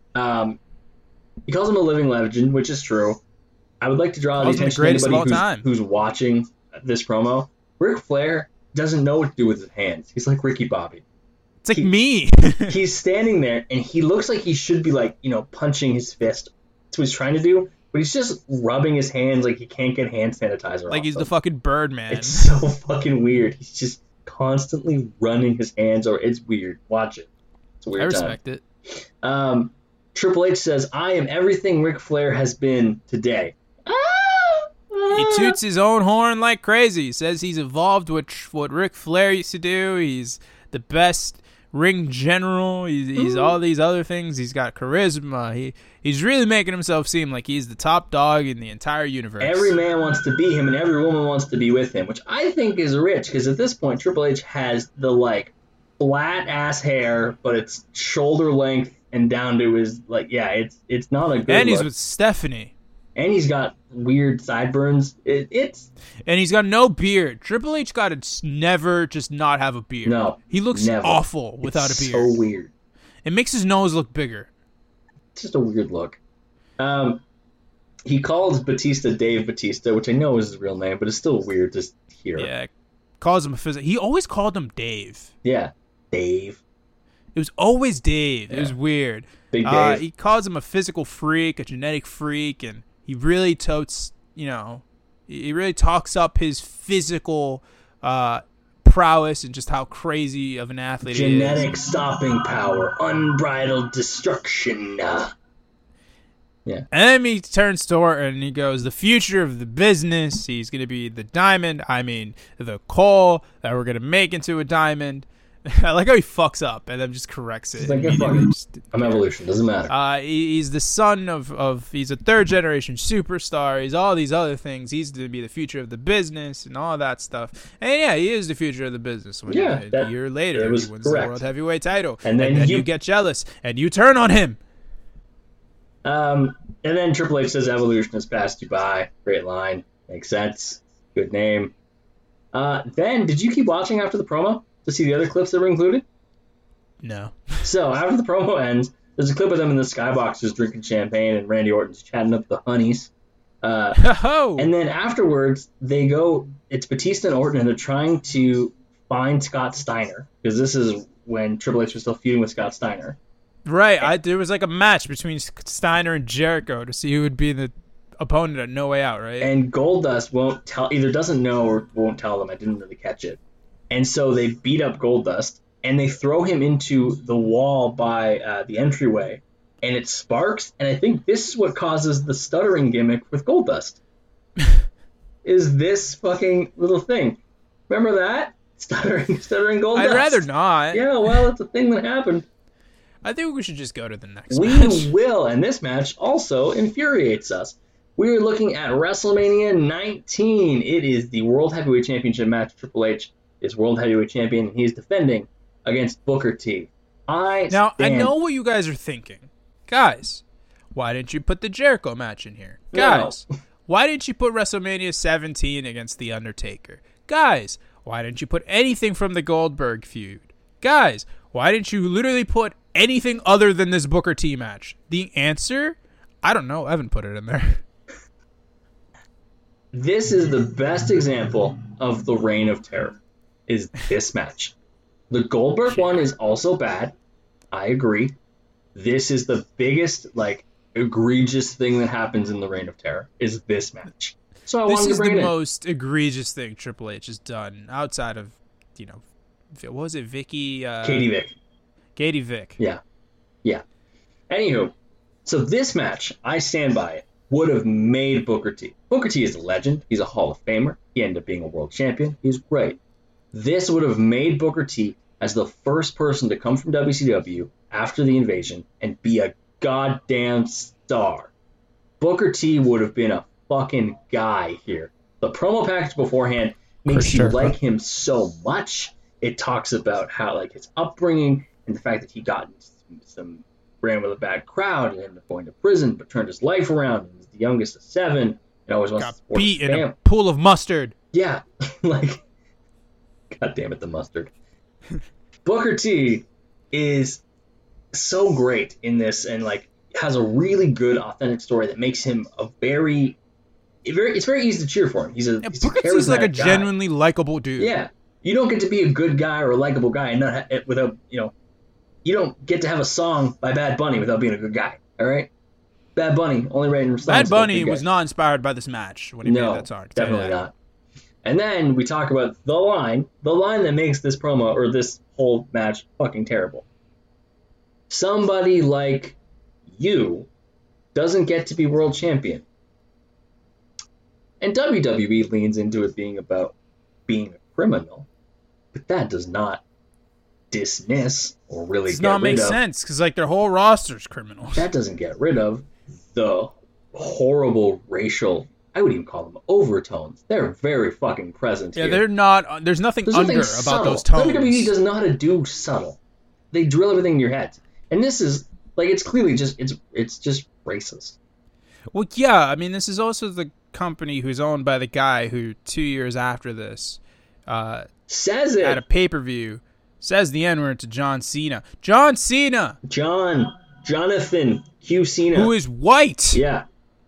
He calls him a living legend, which is true. I would like to draw the attention to anybody who's watching this promo. Ric Flair doesn't know what to do with his hands. He's like Ricky Bobby. It's like me. He's standing there, and he looks like he should be, like, punching his fist. That's what he's trying to do, but he's just rubbing his hands like he can't get hand sanitizer like off he's them. the fucking Birdman. It's so fucking weird. He's just constantly running his hands over. It's weird. Watch it. It's a weird I respect it. Triple H says, I am everything Ric Flair has been today. He toots his own horn like crazy. He says he's evolved what Ric Flair used to do. He's the best ring general. He's all these other things. He's got charisma. He's really making himself seem like he's the top dog in the entire universe. Every man wants to be him, and every woman wants to be with him, which I think is rich, because at this point, Triple H has the, like, flat-ass hair, but it's shoulder length and down to his, like, it's not a good And he's look. with Stephanie. And he's got weird sideburns. And he's got no beard. Triple H got to never just not have a beard. No. He looks never. awful without a beard. So weird. It makes his nose look bigger. It's just a weird look. He calls Batista Dave Batista, which I know is his real name, but it's still weird to hear. Yeah. Calls him a physical. He always called him Dave. Yeah. Dave. It was always Dave. Yeah. It was weird. Big Dave. He calls him a physical freak, a genetic freak, and he really totes, he really talks up his physical prowess and just how crazy of an athlete he is. Genetic stopping power, unbridled destruction. Yeah. And then he turns to Orton and he goes, the future of the business, he's going to be the coal that we're going to make into a diamond. I like how he fucks up and then just corrects it. Like, I'm Evolution, doesn't matter. He's the son of he's a third generation superstar. He's all these other things. He's going to be the future of the business and all that stuff. And yeah, he is the future of the business. When a year later, he wins the World Heavyweight title. And then you get jealous and you turn on him. And then Triple H says Evolution has passed you by. Great line. Makes sense. Good name. Then, did you keep watching after the promo to see the other clips that were included? No. So, after the promo ends, there's a clip of them in the skybox just drinking champagne and Randy Orton's chatting up the honeys. And then afterwards, they go, it's Batista and Orton, and they're trying to find Scott Steiner, because this is when Triple H was still feuding with Scott Steiner. Right, there was like a match between Steiner and Jericho to see who would be the opponent at No Way Out, right? And Goldust either doesn't know or won't tell them. I didn't really catch it. And so they beat up Goldust, and they throw him into the wall by the entryway, and it sparks, and I think this is what causes the stuttering gimmick with Goldust. Is this fucking little thing. Remember that? Stuttering Goldust. I'd rather not. Yeah, well, it's a thing that happened. I think we should just go to the next match. We will, and this match also infuriates us. We're looking at WrestleMania 19. It is the World Heavyweight Championship match. Triple H is World Heavyweight Champion, and he's defending against Booker T. I know what you guys are thinking. Guys, why didn't you put the Jericho match in here? Guys, why didn't you put WrestleMania 17 against The Undertaker? Guys, why didn't you put anything from the Goldberg feud? Guys, why didn't you literally put anything other than this Booker T match? The answer? I don't know. I haven't put it in there. This is the best example of the Reign of Terror, is this match. The Goldberg one is also bad. I agree. This is the biggest, egregious thing that happens in the Reign of Terror, is this match. So I wanted to bring it in. This is the most egregious thing Triple H has done outside of, what was it, Vicky? Katie Vick. Katie Vick. Yeah. Anywho, so this match, I stand by it, would have made Booker T. Booker T is a legend. He's a Hall of Famer. He ended up being a world champion. He's great. This would have made Booker T as the first person to come from WCW after the invasion and be a goddamn star. Booker T would have been a fucking guy here. The promo package beforehand makes you like him so much. It talks about how his upbringing and the fact that he got ran with a bad crowd and ended up going to prison, but turned his life around and was the youngest of 7 and always wants to support beat his in a pool of mustard. Yeah, God damn it, the mustard. Booker T is so great in this and has a really good authentic story that makes him it's very easy to cheer for him. He's a Booker T's like a genuinely likable dude. Yeah, you don't get to be a good guy or a likable guy and not without you don't get to have a song by Bad Bunny without being a good guy. All right, Bad Bunny only writing songs. Bad Bunny was not inspired by this match when he made that song. Definitely not. And then we talk about the line that makes this promo or this whole match fucking terrible. Somebody like you doesn't get to be world champion. And WWE leans into it being about being a criminal, but that does not dismiss or really does not make sense because their whole roster's criminals. That doesn't get rid of the horrible racial, I would even call them overtones. They're very fucking present here. They're not. There's nothing about subtle. Those tones. WWE doesn't know how to do subtle. They drill everything in your head, and this is it's clearly just it's just racist. Well, yeah. I mean, this is also the company who's owned by the guy who 2 years after this says it at a pay-per-view says the N-word to John Cena. John Cena. Jonathan Q. Cena, who is white. Yeah.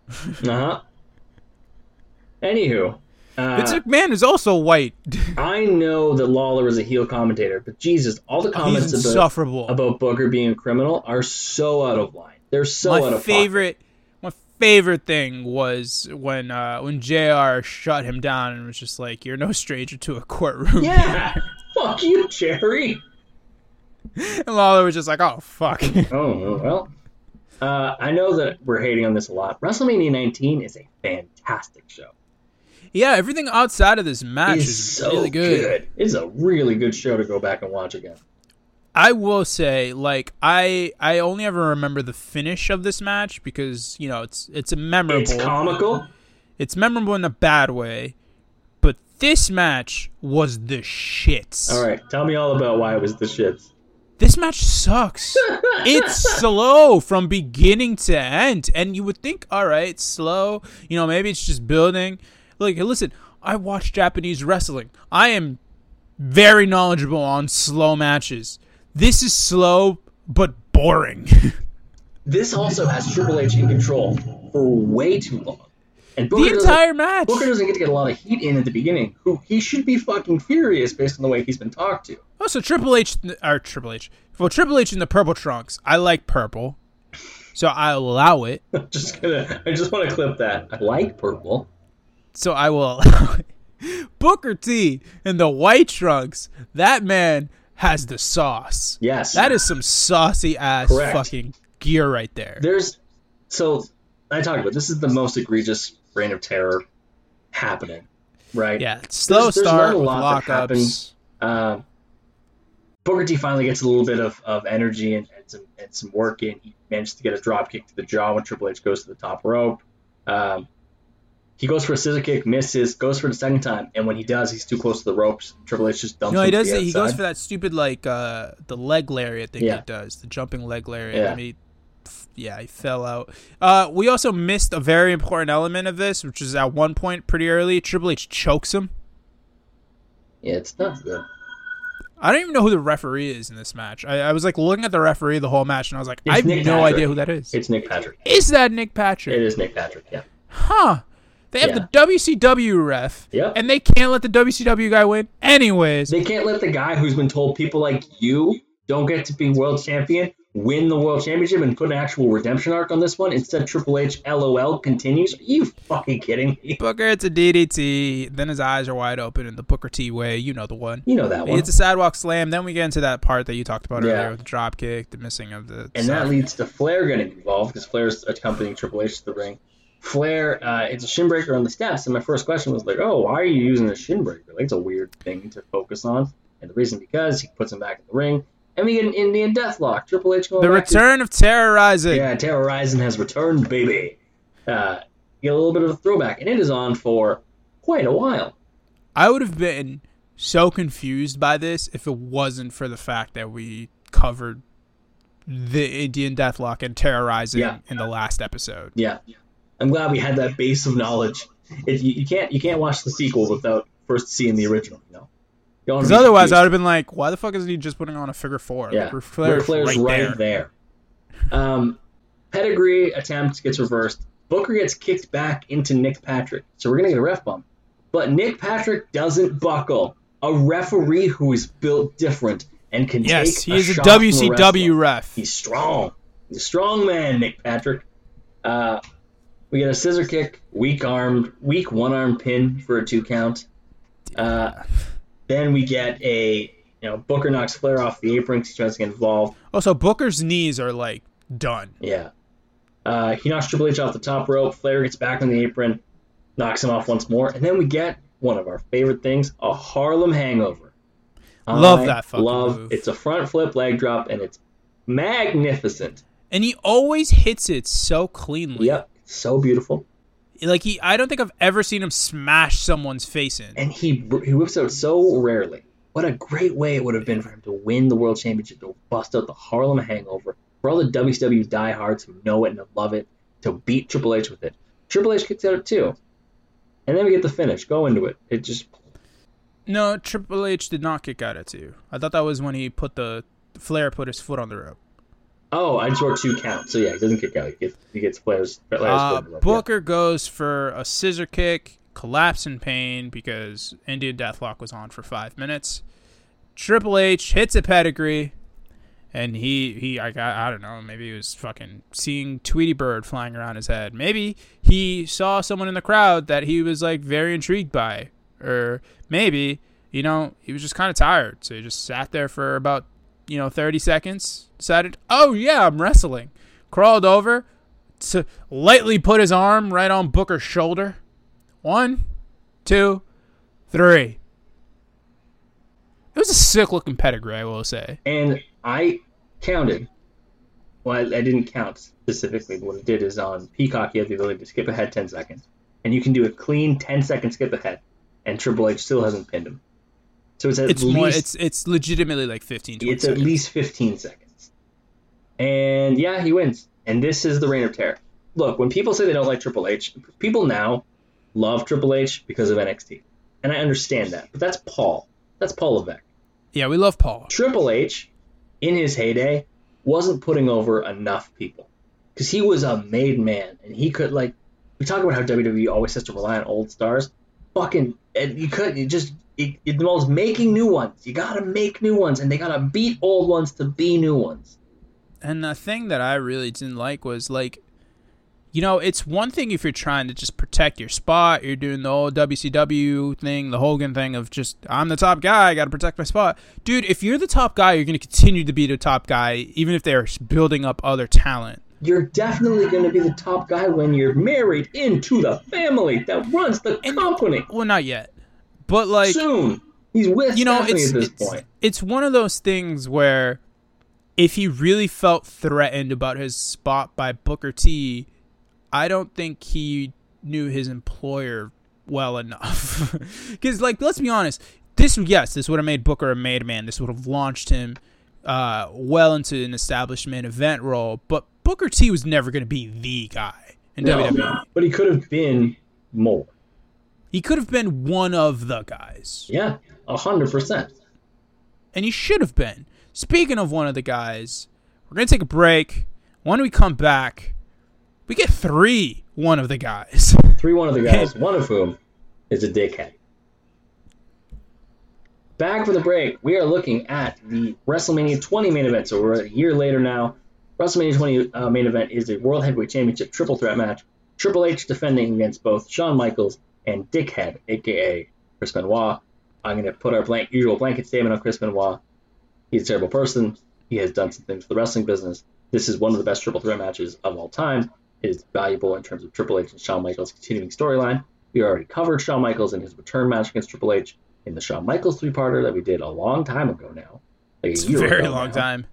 Anywho, Vince McMahon is also white. I know that Lawler is a heel commentator, but Jesus, all the comments about Booker being a criminal are so out of line. They're so out of pocket. My favorite thing was when JR shut him down and was just like, "You're no stranger to a courtroom." Yeah, Fuck you, Jerry. And Lawler was just like, oh, fuck. Oh, well. I know that we're hating on this a lot. WrestleMania 19 is a fantastic show. Yeah, everything outside of this match is so really good. It's a really good show to go back and watch again. I will say, like, I only ever remember the finish of this match because, you know, it's memorable. It's comical. It's memorable in a bad way. But this match was the shits. All right, tell me all about why it was the shits. This match sucks. It's slow from beginning to end. And you would think, all right, slow. You know, maybe it's just building. Like, listen, I watch Japanese wrestling. I am very knowledgeable on slow matches. This is slow, but boring. This also has Triple H in control for way too long. And Booker the entire match. Booker doesn't get to get a lot of heat in at the beginning. He should be fucking furious based on the way he's been talked to. Oh, so Triple H. Well, Triple H in the purple trunks. I like purple, so I'll allow it. I just want to clip that. I like purple. So I will allow it. Booker T in the white trunks. That man has the sauce. Yes. That is some saucy ass fucking gear right there. So I talked about this is the most egregious reign of terror happening, right? Yeah, slow start, not a lot that lockups. Booker T finally gets a little bit of energy and some work in. He manages to get a drop kick to the jaw when Triple H goes to the top rope. He goes for a scissor kick, misses, goes for the second time, and when he does, he's too close to the ropes. Triple H just dumps him. No, he does. To the He outside. goes for that stupid the leg lariat thing. Yeah. He does the jumping leg lariat. Yeah. And he fell out. We also missed a very important element of this, which is at one point pretty early. Triple H chokes him. Yeah, it's not good. I don't even know who the referee is in this match. I was like looking at the referee the whole match, and I was like, I have Nick no Patrick. idea who that is. It's Nick Patrick. Is that Nick Patrick? It is Nick Patrick, yeah. Huh. They have Yeah. the WCW ref, Yep. and they can't let the WCW guy win. Anyways, They can't let the guy who's been told people like you don't get to be world champion win the world championship and put an actual redemption arc on this one. Instead, Triple H LOL continues. Are you fucking kidding me? Booker hits a DDT, then his eyes are wide open in the Booker T way. You know the one. You know that He one. hits a sidewalk slam, then we get into that part that you talked about Yeah. earlier with the drop kick, the missing of the And that leads to Flair getting involved because Flair's accompanying Triple H to the ring. Flair, it's a shin breaker on the steps, and my first question was like, oh, why are you using a shin breaker? Like, it's a weird thing to focus on. And the reason because he puts him back in the ring, and we get an Indian Deathlock. Triple H going The back return of Terrorizing. Yeah, Terrorizing has returned, baby. You get a little bit of a throwback, and it is on for quite a while. I would have been so confused by this if it wasn't for the fact that we covered the Indian Deathlock and Terrorizing in the last episode. Yeah. I'm glad we had that base of knowledge. You can't watch the sequel without first seeing the original, you know? Because otherwise, I would have been like, why the fuck isn't he just putting on a figure four? Yeah, Like, Ric Flair's right there. Pedigree attempt gets reversed. Booker gets kicked back into Nick Patrick. So we're going to get a ref bump. But Nick Patrick doesn't buckle. A referee who is built different and can Yes, take he a is a shot from WCW wrestler. ref. He's strong. He's a strong man, Nick Patrick. We get a scissor kick, weak one-arm pin for a 2 count. Then we get Booker knocks Flair off the apron because he tries to get involved. Also, Booker's knees are, like, done. Yeah. He knocks Triple H off the top rope. Flair gets back on the apron, knocks him off once more. And then we get one of our favorite things, a Harlem Hangover. Love that fucking move. It's a front flip leg drop, and it's magnificent. And he always hits it so cleanly. Yep. So beautiful. Like, I don't think I've ever seen him smash someone's face in. And he whips out so rarely. What a great way it would have been for him to win the World Championship, to bust out the Harlem Hangover, for all the WCW diehards who know it and love it, to beat Triple H with it. Triple H kicks out at 2. And then we get the finish. Go into it. It just... No, Triple H did not kick out at 2. I thought that was when he Flair put his foot on the rope. Oh, I just wrote 2 counts. So, yeah, he doesn't kick out. He gets Flair's foot on the rope. Booker goes for a scissor kick, collapse in pain because Indian Deathlock was on for 5 minutes. Triple H hits a pedigree, and I don't know, maybe he was fucking seeing Tweety Bird flying around his head. Maybe he saw someone in the crowd that he was, like, very intrigued by. Or maybe, he was just kind of tired. So he just sat there for about, 30 seconds, decided, oh, yeah, I'm wrestling. Crawled over to lightly put his arm right on Booker's shoulder. 1, 2, 3. It was a sick-looking pedigree, I will say. And I counted. Well, I didn't count specifically, but what it did is on Peacock, you have the ability to skip ahead 10 seconds. And you can do a clean 10-second skip ahead, and Triple H still hasn't pinned him. So it's legitimately like 15, 20 It's seconds. at least 15 seconds. And yeah, he wins. And this is the Reign of Terror. Look, when people say they don't like Triple H, people now love Triple H because of NXT. And I understand that. But that's Paul. That's Paul Levesque. Yeah, we love Paul. Triple H, in his heyday, wasn't putting over enough people. Because he was a made man. And he could, we talk about how WWE always has to rely on old stars. It involves making new ones. You gotta make new ones, and they gotta beat old ones to be new ones. And the thing that I really didn't like was, it's one thing if you're trying to just protect your spot. You're doing the old WCW thing, the Hogan thing of just, I'm the top guy, I gotta protect my spot. Dude, if you're the top guy, you're gonna continue to be the top guy, even if they're building up other talent. You're definitely going to be the top guy when you're married into the family that runs the company. Well, not yet. But, soon. He's with Stephanie at this point. It's one of those things where if he really felt threatened about his spot by Booker T, I don't think he knew his employer well enough. Because, let's be honest. This would have made Booker a made man. This would have launched him well into an established main event role. But Booker T was never going to be the guy in WWE. But he could have been more. He could have been one of the guys. Yeah, 100%. And he should have been. Speaking of one of the guys, we're going to take a break. When we come back, we get 3 one of the guys. 3 one of the guys, one of whom is a dickhead. Back for the break, we are looking at the WrestleMania 20 main event. So we're a year later now. WrestleMania 20 main event is a World Heavyweight Championship triple threat match. Triple H defending against both Shawn Michaels and Dickhead, a.k.a. Chris Benoit. I'm going to put our usual blanket statement on Chris Benoit. He's a terrible person. He has done some things for the wrestling business. This is one of the best triple threat matches of all time. It is valuable in terms of Triple H and Shawn Michaels' continuing storyline. We already covered Shawn Michaels in his return match against Triple H in the Shawn Michaels 3-parter that we did a long time ago now. It's a very long time.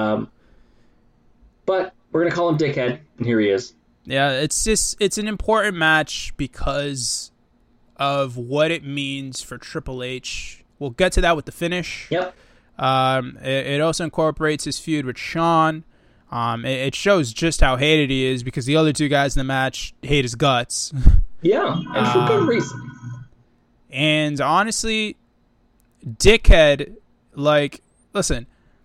But we're going to call him Dickhead, and here he is. Yeah, it's an important match because of what it means for Triple H. We'll get to that with the finish. Yep. It also incorporates his feud with Shawn. It shows just how hated he is because the other 2 guys in the match hate his guts. Yeah, and for good reason. And honestly, Dickhead, listen,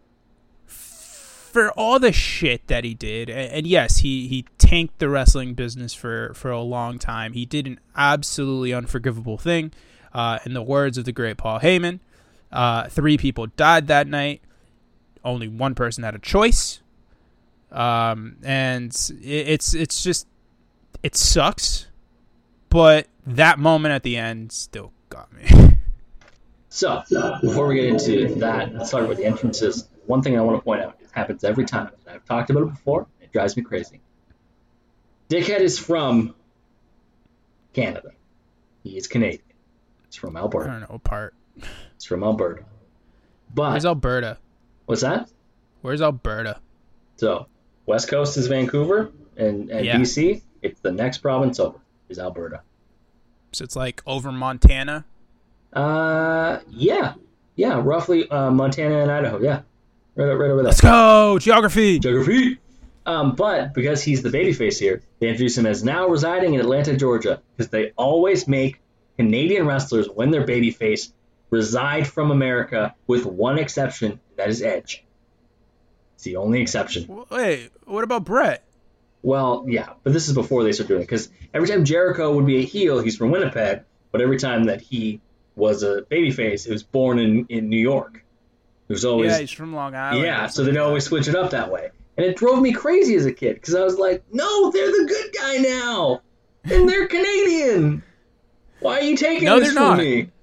for all the shit that he did, and yes, he tanked the wrestling business for a long time. He did an absolutely unforgivable thing. In the words of the great Paul Heyman, 3 people died that night. Only 1 person had a choice. And it's just, it sucks. But that moment at the end still got me. So, before we get into that, let's start with the entrances. One thing I want to point out, it happens every time. I've talked about it before. It drives me crazy. Dickhead is from Canada. He is Canadian. He's from Alberta. I don't know what part. He's from Alberta. But where's Alberta? What's that? Where's Alberta? So, West Coast is Vancouver, and yeah. BC, it's the next province over, is Alberta. So it's over Montana? Yeah, roughly Montana and Idaho, yeah. Right over there. Let's go! Geography! But because he's the babyface here, they introduce him as now residing in Atlanta, Georgia, because they always make Canadian wrestlers, when they're babyface, reside from America with one exception, and that is Edge. It's the only exception. Wait, what about Brett? Well, yeah, but this is before they start doing it, because every time Jericho would be a heel, he's from Winnipeg, but every time that he was a babyface, he was born in New York. It was always, yeah, he's from Long Island. Yeah, so they'd always switch it up that way. And it drove me crazy as a kid, because I was like, no, they're the good guy now, and they're Canadian. Why are you taking this from me?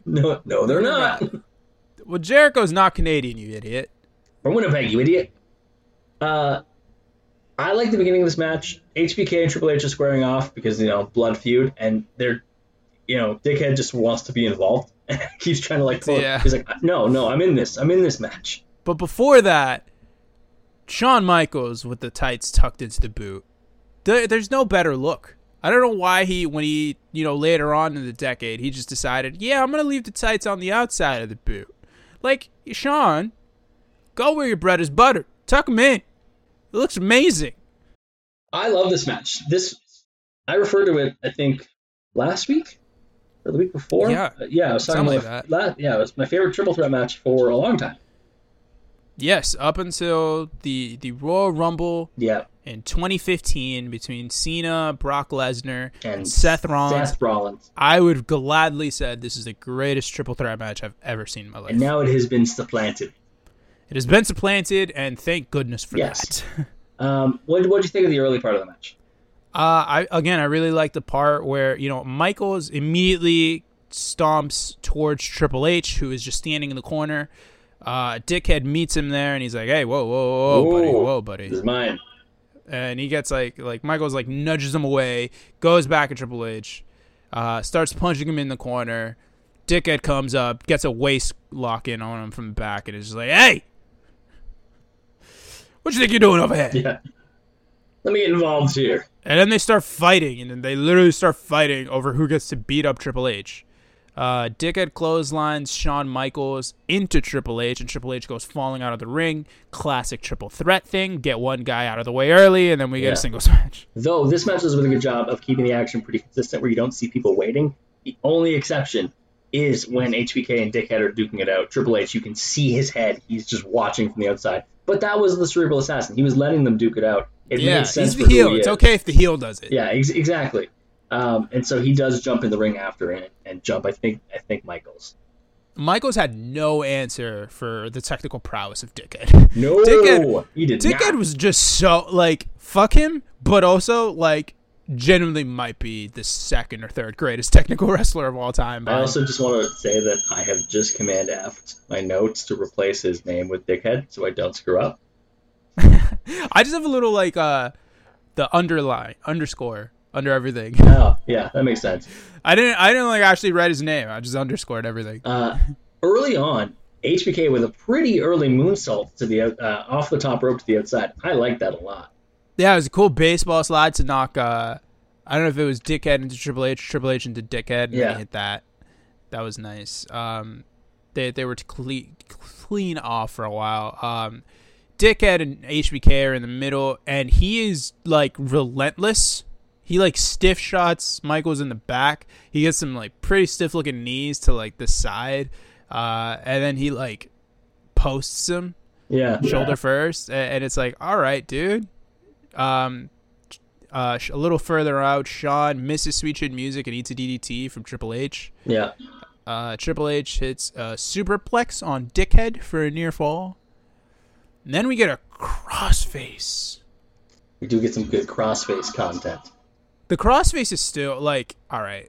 No, they're not. Well, Jericho's not Canadian, you idiot. From Winnipeg, you idiot. I like the beginning of this match. HBK and Triple H are squaring off because, blood feud, and they're, Dickhead just wants to be involved. He's trying to pull it. He's like, no, I'm in this match. But before that, Shawn Michaels with the tights tucked into the boot. There's no better look. I don't know why when he later on in the decade, he just decided, I'm going to leave the tights on the outside of the boot. Like, Shawn, go where your bread is buttered. Tuck them in. It looks amazing. I love this match. I referred to it, I think, last week or the week before. Yeah, I was talking about that. It was my favorite triple threat match for a long time. Yes, up until the Royal Rumble in 2015 between Cena, Brock Lesnar, and Seth Rollins. I would gladly said this is the greatest triple threat match I've ever seen in my life. And now it has been supplanted. It has been supplanted, and thank goodness for that. What did you think of the early part of the match? I really like the part where Michaels immediately stomps towards Triple H, who is just standing in the corner. Dickhead meets him there, and he's like, "Hey, whoa, buddy, this is mine." And he gets like Michaels nudges him away, goes back at Triple H, starts punching him in the corner. Dickhead comes up, gets a waist lock in on him from the back, and is just like, "Hey, what you think you're doing over here?" Yeah. Let me get involved here. And then they start fighting, and then they literally start fighting over who gets to beat up Triple H. Dickhead clotheslines Shawn Michaels into Triple H, and Triple H goes falling out of the ring. Classic triple threat thing. Get one guy out of the way early, and then we get a singles match. Though this match does a really good job of keeping the action pretty consistent where you don't see people waiting. The only exception is when HBK and Dickhead are duking it out. Triple H, you can see his head. He's just watching from the outside. But that was the Cerebral Assassin. He was letting them duke it out. It made sense he's the heel. It's okay if the heel does it. Yeah, exactly. And so he does jump in the ring after and jump. I think Michaels. Michaels had no answer for the technical prowess of Dickhead. No, he did not. Dickhead was just so fuck him, but also genuinely might be the second or third greatest technical wrestler of all time. I also just want to say that I have just Command F'd my notes to replace his name with Dickhead so I don't screw up. I just have a little the underscore under everything. Oh, yeah, that makes sense. I didn't actually write his name. I just underscored everything. Early on, HBK with a pretty early moonsault to the off the top rope to the outside. I like that a lot. Yeah, it was a cool baseball slide to knock. I don't know if it was Dickhead into Triple H, Triple H into Dickhead, and then he hit that. That was nice. They were clean off for a while. Dickhead and HBK are in the middle, and he is relentless. He stiff shots Michaels in the back. He gets some pretty stiff looking knees to the side, and then he posts him, shoulder first, and it's all right, dude. A little further out, Shawn misses Sweet Chin Music and eats a DDT from Triple H. Yeah. Triple H hits a superplex on Dickhead for a near fall. And then we get a crossface. We do get some good crossface content. The crossface is still all right.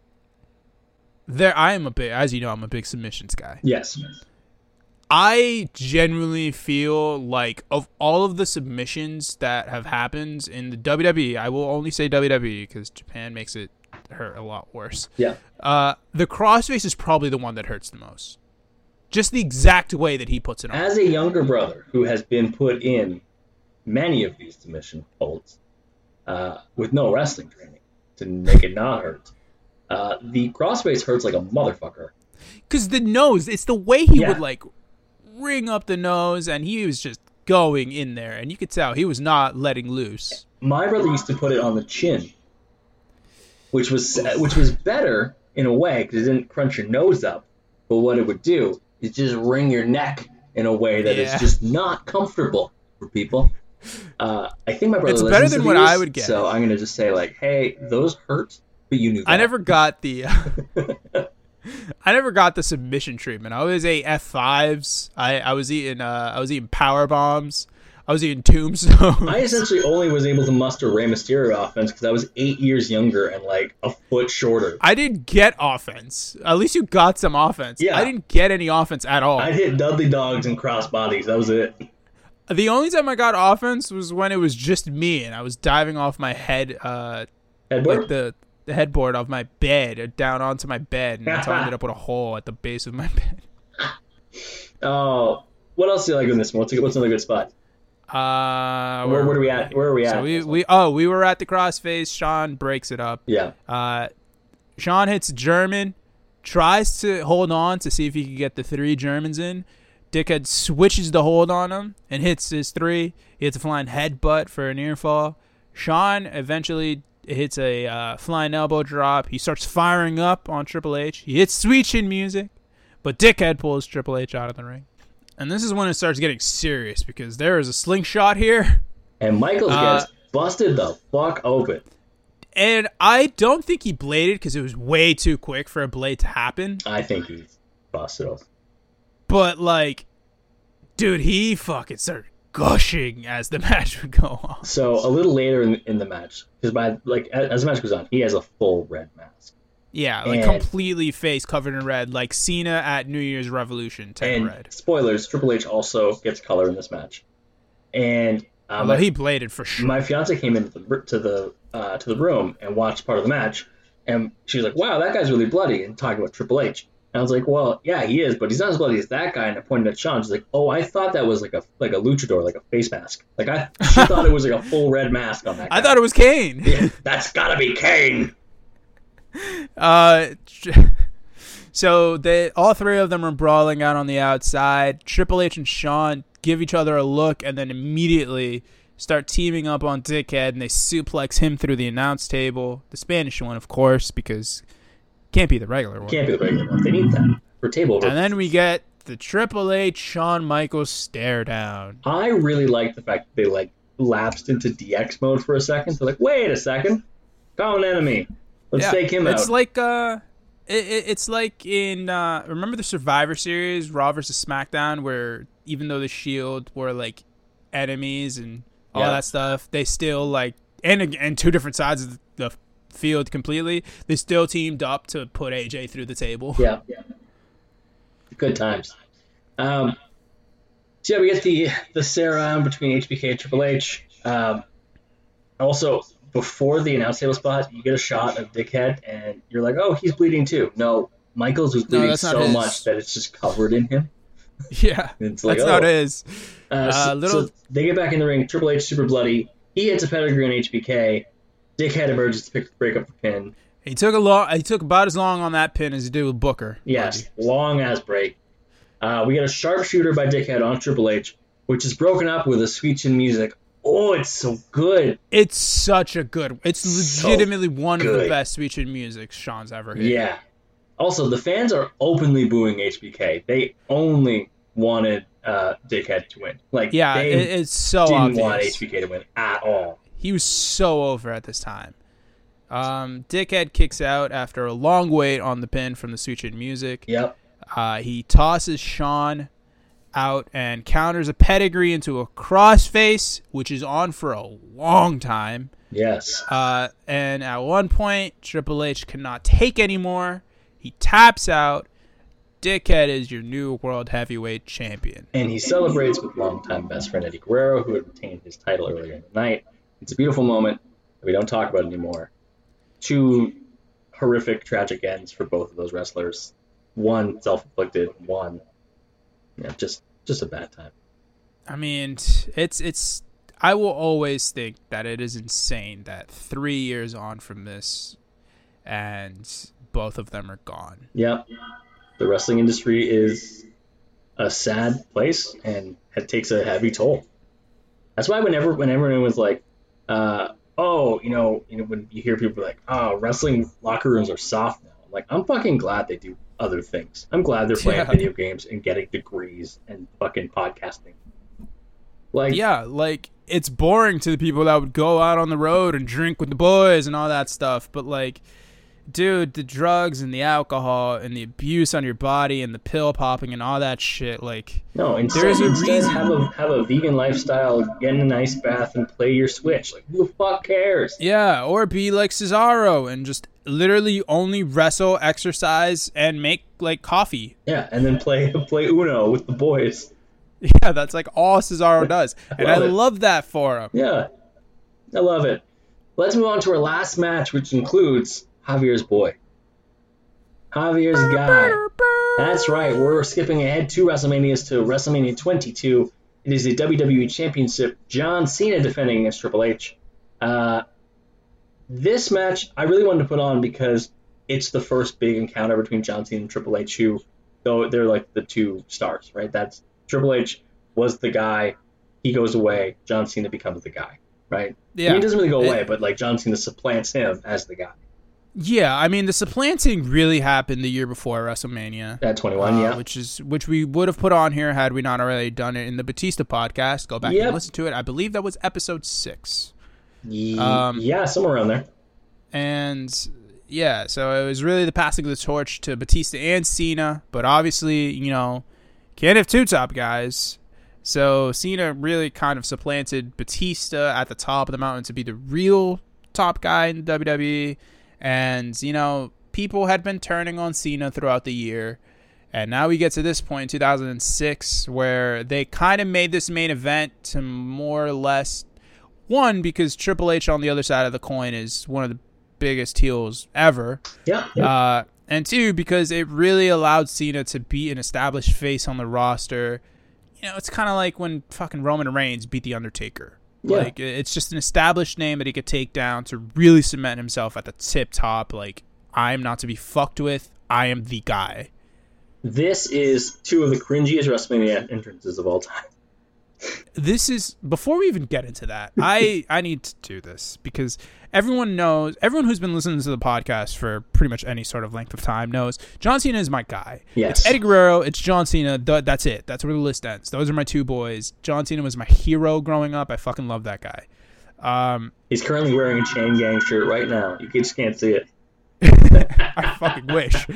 I am as you know, I'm a big submissions guy. Yes. I genuinely feel of all of the submissions that have happened in the WWE, I will only say WWE because Japan makes it hurt a lot worse. Yeah. The crossface is probably the one that hurts the most. Just the exact way that he puts it on. As a younger brother who has been put in many of these submission holds with no wrestling training to make it not hurt, the crossface hurts like a motherfucker. Because the nose, it's the way he would ring up the nose, and he was just going in there, and you could tell he was not letting loose. My brother used to put it on the chin, which was better in a way because it didn't crunch your nose up. But what it would do is just wring your neck in a way that is just not comfortable for people. I think my brother. It's better than what I would get. So I'm gonna just say hey, those hurt, but you knew that. I never got the. I never got the submission treatment. I always ate F5s. I was eating power bombs. I was eating Tombstone. I essentially only was able to muster Rey Mysterio offense because I was 8 years younger and like a foot shorter. I didn't get offense. At least you got some offense. Yeah. I didn't get any offense at all. I'd hit Dudley Dogs and cross bodies. That was it. The only time I got offense was when it was just me and I was diving off my head, Headboard? like the headboard of my bed down onto my bed, and that's how I ended up with a hole at the base of my bed. Oh, what else do you like in this one? What's another good spot? Where are we at? Where are we at? So we were at the crossface. Sean breaks it up. Yeah. Sean hits German, tries to hold on to see if he can get the 3 Germans in. Dickhead switches the hold on him and hits his 3. He hits a flying headbutt for a near fall. Sean eventually hits a flying elbow drop. He starts firing up on Triple H. He hits Sweet Chin Music, but Dickhead pulls Triple H out of the ring. And this is when it starts getting serious because there is a slingshot here. And Michaels gets busted the fuck open. And I don't think he bladed because it was way too quick for a blade to happen. I think he's busted open. But, like, dude, he fucking started gushing as the match would go on. So a little later in the match, because as the match goes on, he has a full red mask. Yeah, like completely face covered in red, like Cena at New Year's Revolution, 10 red. Spoilers: Triple H also gets color in this match, and he bladed for sure. My fiance came into to the room and watched part of the match, and she was like, "Wow, that guy's really bloody," and talking about Triple H. And I was like, "Well, yeah, he is, but he's not as bloody as that guy." And I pointed at Sean. She's like, "Oh, I thought that was like a luchador, like a face mask. She thought it was like a full red mask on that guy." I thought it was Kane. Yeah, that's gotta be Kane. So all 3 of them are brawling out on the outside. Triple H and Sean give each other a look and then immediately start teaming up on Dickhead, and they suplex him through the announce table. The Spanish one, of course, because can't be the regular one. Can't be the regular one. They need that for table. And then we get the Triple H Shawn Michaels stare down. I really like the fact that they lapsed into DX mode for a second. They're like, wait a second, common enemy. Let's take him out. It's like it's like in remember the Survivor Series, Raw versus SmackDown, where even though the Shield were like enemies and all that stuff, they still like and 2 different sides of the field completely, they still teamed up to put AJ through the table. Yeah. Good times. So yeah, we get the stare around between HBK and Triple H. Also, before the announce table spot, you get a shot of Dickhead, and you're like, "Oh, he's bleeding too." No, Michaels was bleeding so much that it's just covered in him. Yeah, it's like, that's not his. So they get back in the ring. Triple H super bloody. He hits a pedigree on HBK. Dickhead emerges to break up the pin. He took about as long on that pin as he did with Booker. Yes, long ass break. We get a sharpshooter by Dickhead on Triple H, which is broken up with a Sweet Chin Music. Oh, it's so good. It's such a good. It's legitimately one of the best Sweet Chin Music Sean's ever hit. Yeah. Also, the fans are openly booing HBK. They only wanted Dickhead to win. It's so didn't obvious. want HBK to win at all. He was so over at this time. Dickhead kicks out after a long wait on the pin from the Sweet Chin Music. Yep. He tosses Sean out and counters a pedigree into a crossface, which is on for a long time. Yes. And at one point, Triple H cannot take anymore. He taps out. Dickhead is your new World Heavyweight Champion. And he celebrates with longtime best friend Eddie Guerrero, who had retained his title earlier in the night. It's a beautiful moment that we don't talk about anymore. 2 horrific, tragic ends for both of those wrestlers. One self-inflicted, one just a bad time. I mean, it's. I will always think that it is insane that 3 years on from this, and both of them are gone. Yep. The wrestling industry is a sad place, and it takes a heavy toll. That's why when everyone was like, when you hear people like, "Oh, wrestling locker rooms are soft now," I'm like, I'm fucking glad they do other things. I'm glad they're playing video games and getting degrees and fucking podcasting. It's boring to the people that would go out on the road and drink with the boys and all that stuff, but dude, the drugs and the alcohol and the abuse on your body and the pill popping and all that shit, like, No, instead have a vegan lifestyle, get in an ice bath, and play your Switch. Like, who the fuck cares? Yeah, or be like Cesaro and just literally only wrestle, exercise, and make like coffee. Yeah, and then play Uno with the boys. Yeah, that's like all Cesaro does, and I love that for him. Yeah, I love it. Let's move on to our last match, which includes Javier's boy. Javier's guy. That's right, we're skipping ahead 2 WrestleManias to WrestleMania 22. It is the WWE Championship, John Cena defending against Triple H. This match I really wanted to put on because it's the first big encounter between John Cena and Triple H, who, though they're like the 2 stars, right? That's Triple H was the guy, he goes away, John Cena becomes the guy, right? Yeah. I mean, he doesn't really go away, but like John Cena supplants him as the guy. Yeah, I mean the supplanting really happened the year before WrestleMania. At 21, yeah. Which we would have put on here had we not already done it in the Batista podcast. Go back and listen to it. I believe that was episode 6. Yeah, somewhere around there. And yeah, so it was really the passing of the torch to Batista and Cena, but obviously, you know, can't have 2 top guys. So Cena really kind of supplanted Batista at the top of the mountain to be the real top guy in WWE. And, you know, people had been turning on Cena throughout the year. And now we get to this point in 2006 where they kind of made this main event to more or less, one, because Triple H on the other side of the coin is one of the biggest heels ever. Yeah. And 2, because it really allowed Cena to be an established face on the roster. You know, it's kind of like when fucking Roman Reigns beat The Undertaker. Yeah. Like, it's just an established name that he could take down to really cement himself at the tip top. Like, I am not to be fucked with. I am the guy. This is 2 of the cringiest WrestleMania entrances of all time. This is, before we even get into that, I need to do this because everyone who's been listening to the podcast for pretty much any sort of length of time knows John Cena is my guy. Yes. It's Eddie Guerrero, it's John Cena, that's it. That's where the list ends. Those are my 2 boys. John Cena was my hero growing up. I fucking love that guy. He's currently wearing a Chain Gang shirt right now. You just can't see it. I fucking wish.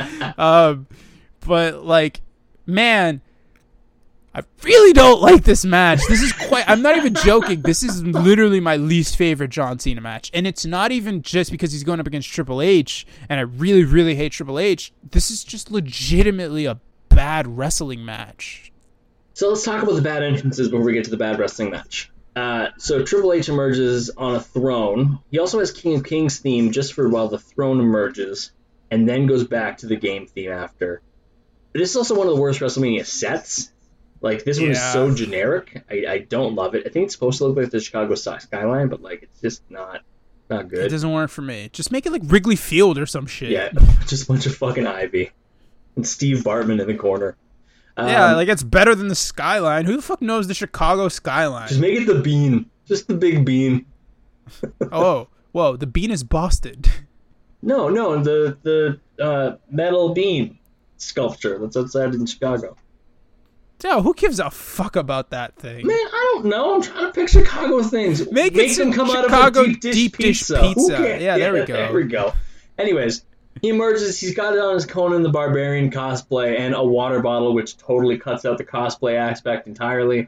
But, like, man, I really don't like this match. This is I'm not even joking. This is literally my least favorite John Cena match. And it's not even just because he's going up against Triple H, and I really, really hate Triple H. This is just legitimately a bad wrestling match. So let's talk about the bad entrances before we get to the bad wrestling match. So Triple H emerges on a throne. He also has King of Kings theme just for while the throne emerges, and then goes back to the game theme after. This is also one of the worst WrestleMania sets. Like, this one is so generic. I don't love it. I think it's supposed to look like the Chicago skyline, but, like, it's just not good. It doesn't work for me. Just make it like Wrigley Field or some shit. Yeah, just a bunch of fucking ivy. And Steve Bartman in the corner. Yeah, like, it's better than the skyline. Who the fuck knows the Chicago skyline? Just make it the bean. Just the big bean. Oh, whoa, the bean is Boston. No, the metal bean sculpture that's outside in Chicago. Yo, who gives a fuck about that thing? Man, I don't know. I'm trying to pick Chicago things. Make them come Chicago out of a deep dish pizza. Yeah, there we go. There we go. Anyways, he emerges. He's got it on his Conan the Barbarian cosplay and a water bottle, which totally cuts out the cosplay aspect entirely.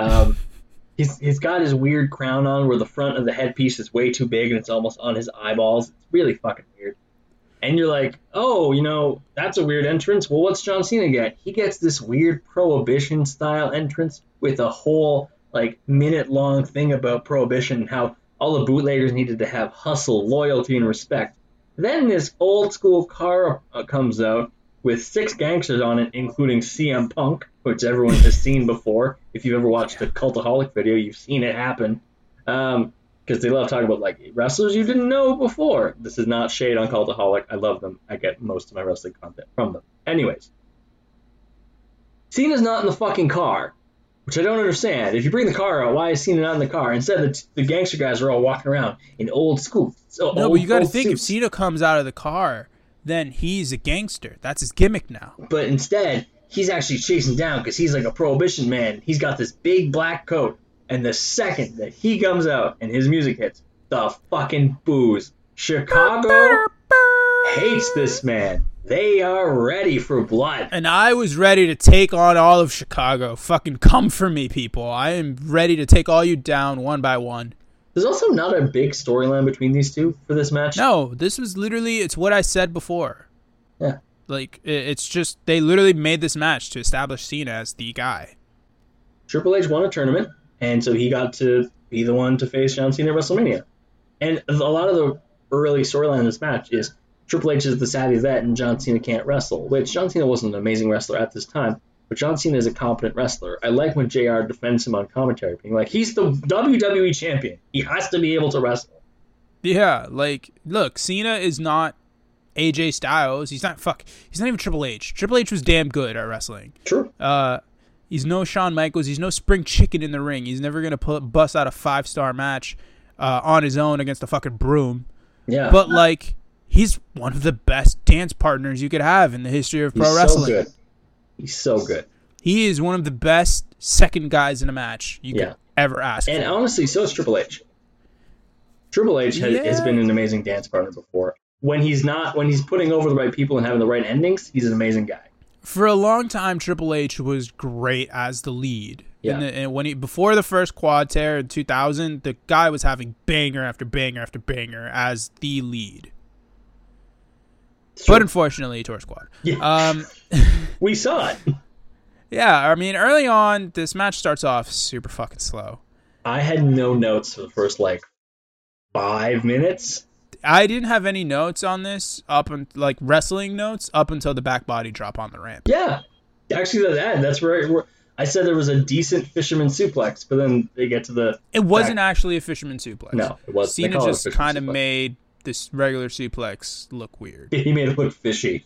He's got his weird crown on where the front of the headpiece is way too big and it's almost on his eyeballs. It's really fucking weird. And you're like, oh, you know, that's a weird entrance. Well, what's John Cena get? He gets this weird Prohibition-style entrance with a whole, like, minute-long thing about Prohibition and how all the bootleggers needed to have hustle, loyalty, and respect. Then this old-school car comes out with 6 gangsters on it, including CM Punk, which everyone has seen before. If you've ever watched a Cultaholic video, you've seen it happen. Because they love talking about, like, wrestlers you didn't know before. This is not shade on Cultaholic. I love them. I get most of my wrestling content from them. Anyways. Cena's not in the fucking car, which I don't understand. If you bring the car out, why is Cena not in the car? Instead, the gangster guys are all walking around in old school. But you got to think, if Cena comes out of the car, then he's a gangster. That's his gimmick now. But instead, he's actually chasing down because he's like a Prohibition man. He's got this big black coat. And the second that he comes out and his music hits, the fucking boos. Chicago hates this man. They are ready for blood. And I was ready to take on all of Chicago. Fucking come for me, people. I am ready to take all you down one by one. There's also not a big storyline between these two for this match. No, this was literally, it's what I said before. Yeah. Like, it's just, they literally made this match to establish Cena as the guy. Triple H won a tournament, and so he got to be the one to face John Cena at WrestleMania. And a lot of the early storyline in this match is Triple H is the savvy vet and John Cena can't wrestle, which John Cena wasn't an amazing wrestler at this time, but John Cena is a competent wrestler. I like when JR defends him on commentary, being like, he's the WWE champion. He has to be able to wrestle. Yeah, like, look, Cena is not AJ Styles. He's not even Triple H. Triple H was damn good at wrestling. True. He's no Shawn Michaels. He's no spring chicken in the ring. He's never going to bust out a 5-star match on his own against a fucking broom. Yeah. But, like, he's one of the best dance partners you could have in the history of pro wrestling. So good. He's so good. He is one of the best second guys in a match you could ever ask And for. honestly, so is Triple H. Triple H has been an amazing dance partner before. When he's putting over the right people and having the right endings, he's an amazing guy. For a long time, Triple H was great as the lead. Yeah. And before the first quad tear in 2000, the guy was having banger after banger after banger as the lead. But unfortunately, he tore his quad. Yeah. We saw it. Yeah, I mean, early on, this match starts off super fucking slow. I had no notes for the first, 5 minutes. I didn't have any notes on this, wrestling notes, up until the back body drop on the ramp. Yeah. Actually, that's where I said there was a decent fisherman suplex, but then they get to the... It wasn't actually a fisherman suplex. No, it wasn't. Cena just kind of made this regular suplex look weird. He made it look fishy.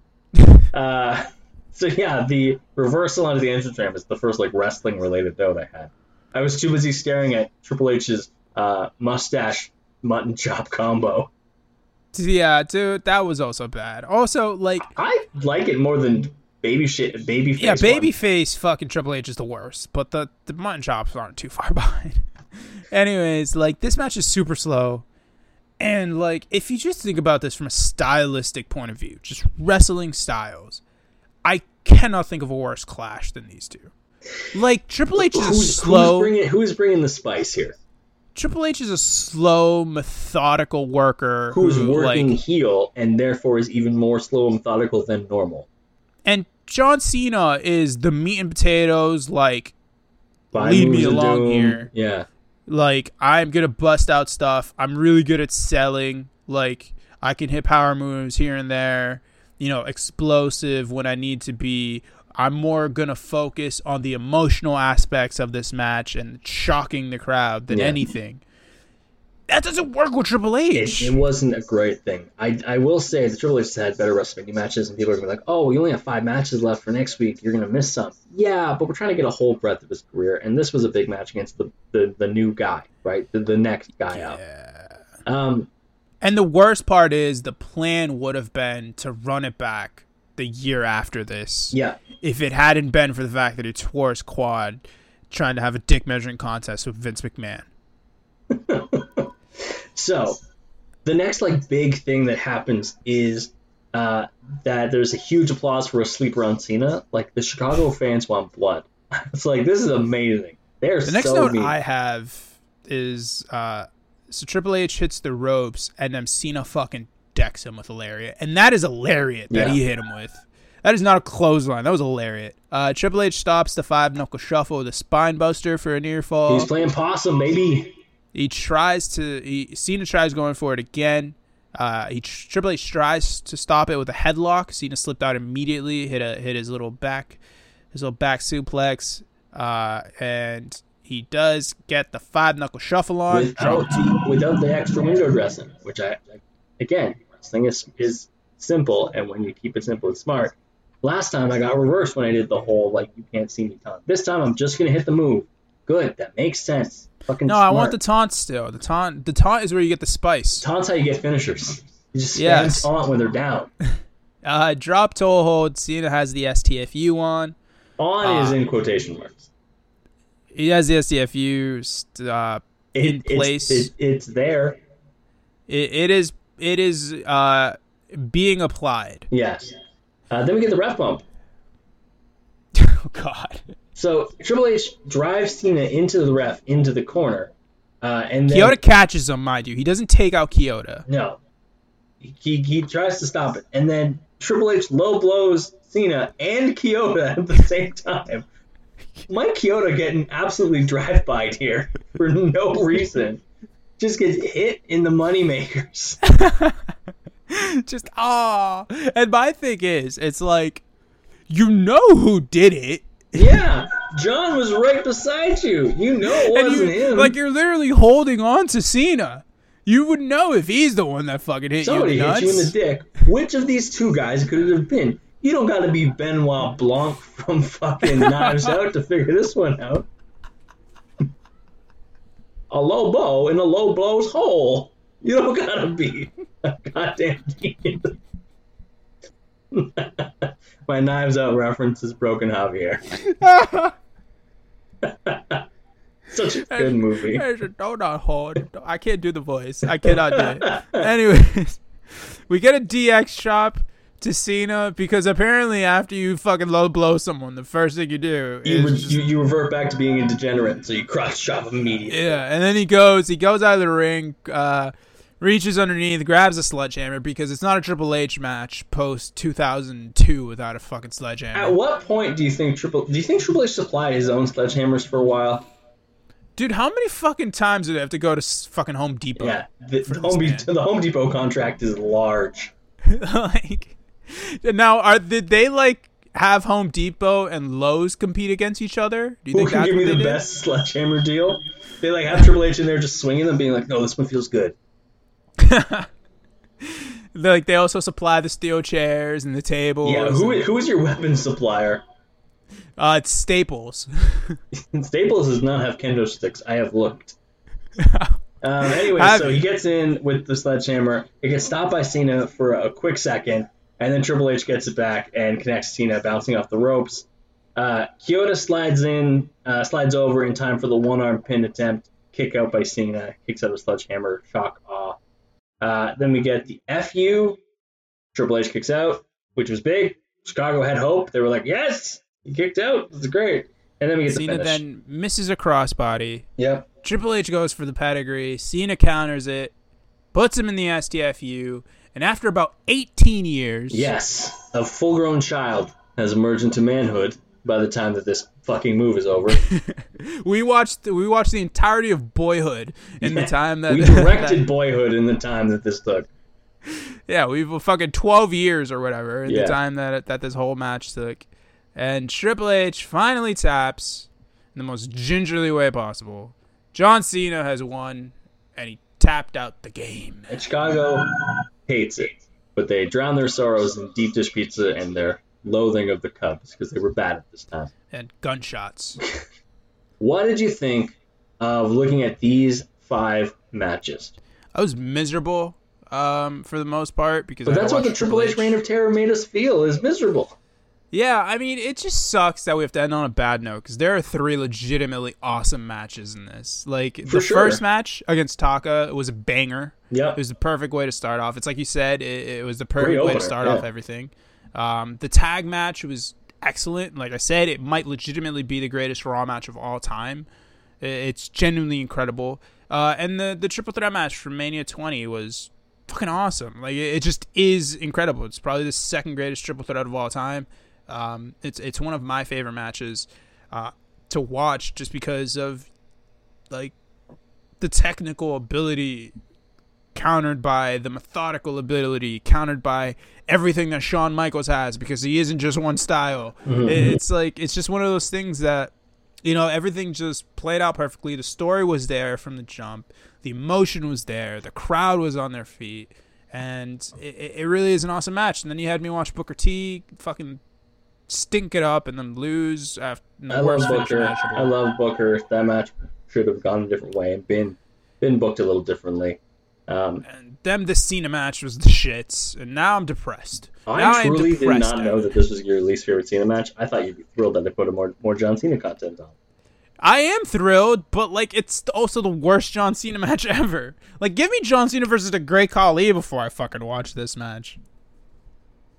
So yeah, the reversal onto the entrance ramp is the first wrestling related note I had. I was too busy staring at Triple H's mustache mutton chop combo. Yeah, dude, that was also bad. Also, I like it more than babyface. Yeah, babyface fucking Triple H is the worst, but the mutton chops aren't too far behind. Anyways, this match is super slow. And, if you just think about this from a stylistic point of view, just wrestling styles, I cannot think of a worse clash than these two. Triple H is slow. Who's bringing the spice here? Triple H is a slow, methodical worker. Who's working heel, and therefore is even more slow and methodical than normal. And John Cena is the meat and potatoes, lead me along here. Yeah. I'm going to bust out stuff. I'm really good at selling. I can hit power moves here and there. Explosive when I need to be. I'm more going to focus on the emotional aspects of this match and shocking the crowd than anything. That doesn't work with Triple H. It wasn't a great thing. I will say that Triple H has had better WrestleMania matches, and people are going to be like, oh, you only have 5 matches left for next week. You're going to miss some. Yeah, but we're trying to get a whole breadth of his career, and this was a big match against the new guy, right? The next guy out. And the worst part is the plan would have been to run it back the year after this. Yeah. If it hadn't been for the fact that he tore his quad trying to have a dick measuring contest with Vince McMahon. So, the next big thing that happens is that there's a huge applause for a sleeper on Cena. The Chicago fans want blood. It's this is amazing. They're the next so note mean. I have is so Triple H hits the ropes and then Cena fucking decks him with a lariat, and that is a lariat that he hit him with. That is not a clothesline. That was a lariat. Triple H stops the 5-knuckle shuffle with a spine buster for a near fall. He's playing possum, baby. Cena tries going for it again. Triple H tries to stop it with a headlock. Cena slipped out immediately, hit his little back suplex, and he does get the 5-knuckle shuffle on without the extra window dressing, which again, wrestling is simple, and when you keep it simple, it's smart. Last time I got reversed when I did the whole you can't see me taunt. This time I'm just gonna hit the move. Good, that makes sense. Fucking no, smart. I want the taunt still. The taunt is where you get the spice. Taunt's how you get finishers. You just spam taunt when they're down. Drop toe hold. Cena has the STFU on. On is in quotation marks. He has the STFU in place. It's there. It is being applied. Yes. Then we get the ref bump. Oh, God. So Triple H drives Cena into the ref, into the corner. And then, Kyoto catches him, mind you. He doesn't take out Kyoto. No. He tries to stop it. And then Triple H low blows Cena and Kyoto at the same time. Mike Kyoto getting absolutely drive-by'd here for no reason. Just gets hit in the moneymakers. Just, And my thing is, it's like, you know who did it. Yeah, John was right beside you. You know it wasn't him. Like, you're literally holding on to Cena. You would know if he's the one that fucking hit Somebody you nuts. hit you in the dick. Which of these two guys could it have been? You don't got to be Benoit Blanc from fucking Knives Out to figure this one out. A low blow in a low blow's hole. You don't got to be a goddamn genius. My Knives Out reference is Broken Javier. Such a good movie. There's a donut hole. I can't do the voice. I cannot do it. Anyways, we get a DX chop to Cena because apparently after you fucking low blow someone, the first thing you do is you revert back to being a degenerate, so you cross chop immediately. Yeah, and then he goes out of the ring, reaches underneath, grabs a sledgehammer because it's not a Triple H match post 2002 without a fucking sledgehammer. At what point do you think Triple H supplied his own sledgehammers for a while? Dude, how many fucking times did they have to go to fucking Home Depot? Yeah, the Home Depot contract is large. Like, now did they like have Home Depot and Lowe's compete against each other? Do you think Who can that's give me the best sledgehammer deal? They like have Triple H in there just swinging them, being like, "No, this one feels good." Like they also supply the steel chairs and the tables. Yeah, who is your weapons supplier? It's Staples. Staples does not have kendo sticks. I have looked. Anyway, so he gets in with the sledgehammer. It gets stopped by Cena for a quick second, and then Triple H gets it back and connects Cena, bouncing off the ropes. Kyoto slides over in time for the one-arm pin attempt. Kick out by Cena. Kicks out a sledgehammer. Shock awe. Then we get the FU. Triple H kicks out, which was big. Chicago had hope. They were like, yes! He kicked out. This is great. And then we get Cena the finish. then misses a crossbody. Yep. Triple H goes for the pedigree. Cena counters it, puts him in the STFU, and after about 18 years... Yes. A full-grown child has emerged into manhood by the time that this fucking move is over. we watched the entirety of Boyhood in the time that... We directed Boyhood in the time that this took. Yeah, we've fucking 12 years or whatever in the time that this whole match took. And Triple H finally taps in the most gingerly way possible. John Cena has won, and he tapped out the game. And Chicago hates it, but they drown their sorrows in deep dish pizza and their loathing of the Cubs because they were bad at this time. And gunshots. What did you think of looking at these 5 matches? I was miserable for the most part because. But that's what the Triple H Reign of Terror made us feel, is miserable. Yeah, I mean, it just sucks that we have to end on a bad note because there are 3 legitimately awesome matches in this. Like, the first match against Taka was a banger. Yep. It was the perfect way to start off. It's like you said, it was the perfect way to start off everything. The tag match was excellent. Like I said, it might legitimately be the greatest Raw match of all time. It's genuinely incredible. And the triple threat match from Mania 20 was fucking awesome. Like, it just is incredible. It's probably the second greatest triple threat of all time. It's one of my favorite matches to watch just because of like the technical ability countered by the methodical ability countered by everything that Shawn Michaels has because he isn't just one style. Mm-hmm. It's just one of those things that, you know, everything just played out perfectly. The story was there from the jump. The emotion was there. The crowd was on their feet. And it really is an awesome match. And then you had me watch Booker T fucking stink it up and then lose after I love Booker. That match should have gone a different way and been booked a little differently. And then the Cena match was the shits, and now I'm depressed. I truly did not know that this was your least favorite Cena match. I thought you'd be thrilled that they put more John Cena content on. I am thrilled, but like it's also the worst John Cena match ever. Like, give me John Cena versus the Great Khali before I fucking watch this match.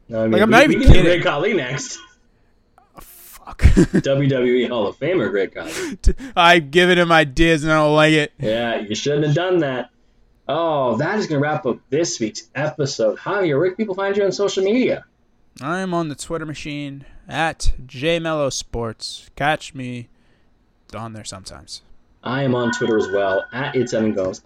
No, I mean, Like, I'm not we even can do kidding. Great Khali next. Fuck. WWE Hall of Famer Great Khali. I've given him ideas and I don't like it. Yeah, you shouldn't have done that. Oh, that is going to wrap up this week's episode. Javier, where can people find you on social media? I am on the Twitter machine at JMelloSports. Catch me on there sometimes. I am on Twitter as well, at ItsEvanGomes,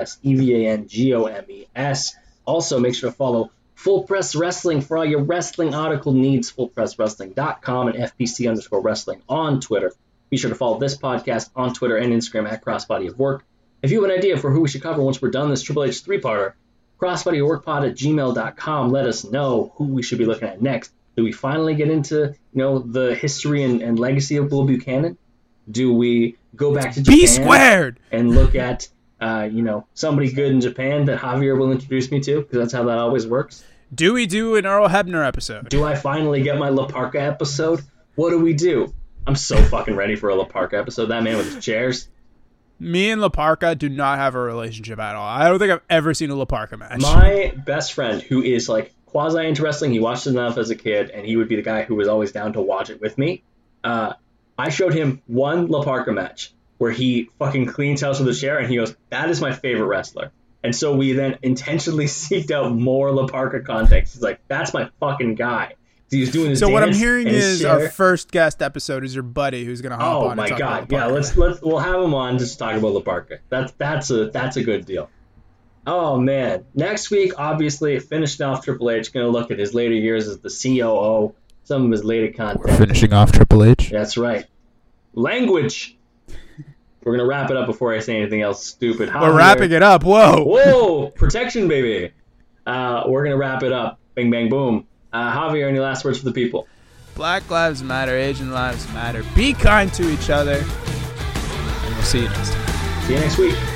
ITSEVANGOMES. Also, make sure to follow Full Press Wrestling for all your wrestling article needs, fullpresswrestling.com and FPC_wrestling on Twitter. Be sure to follow this podcast on Twitter and Instagram at Crossbody of Work. If you have an idea for who we should cover once we're done this Triple H 3-parter, crossbodyofworkpod@gmail.com. Let us know who we should be looking at next. Do we finally get into the history and legacy of Bull Buchanan? Do we go back to Japan B-squared! and look at somebody good in Japan that Javier will introduce me to? Because that's how that always works. Do we do an Earl Hebner episode? Do I finally get my La Parka episode? What do we do? I'm so fucking ready for a La Parka episode. That man with his chairs. Me and La Parka do not have a relationship at all. I don't think I've ever seen a La Parka match. My best friend, who is like quasi into wrestling, he watched it enough as a kid, and he would be the guy who was always down to watch it with me. I showed him one La Parka match where he fucking cleans house with a chair, and he goes, "That is my favorite wrestler." And so we then intentionally seeked out more La Parka context. He's like, "That's my fucking guy." He was doing his So what I'm dance hearing and his is chair. our first guest episode is your buddy who's gonna hop Oh on. my and talk god! about Yeah, La Parka. we'll have him on just to talk about La Parka. That's a good deal. Oh man! Next week, obviously, finishing off Triple H, going to look at his later years as the COO, some of his later content. Finishing off Triple H. That's right. Language. We're gonna wrap it up before I say anything else stupid. We're wrapping it up. Whoa! Whoa! Protection, baby. We're gonna wrap it up. Bing, bang, boom. Javier, any last words for the people? Black lives matter. Asian lives matter. Be kind to each other. And we'll see you next time. See you next week.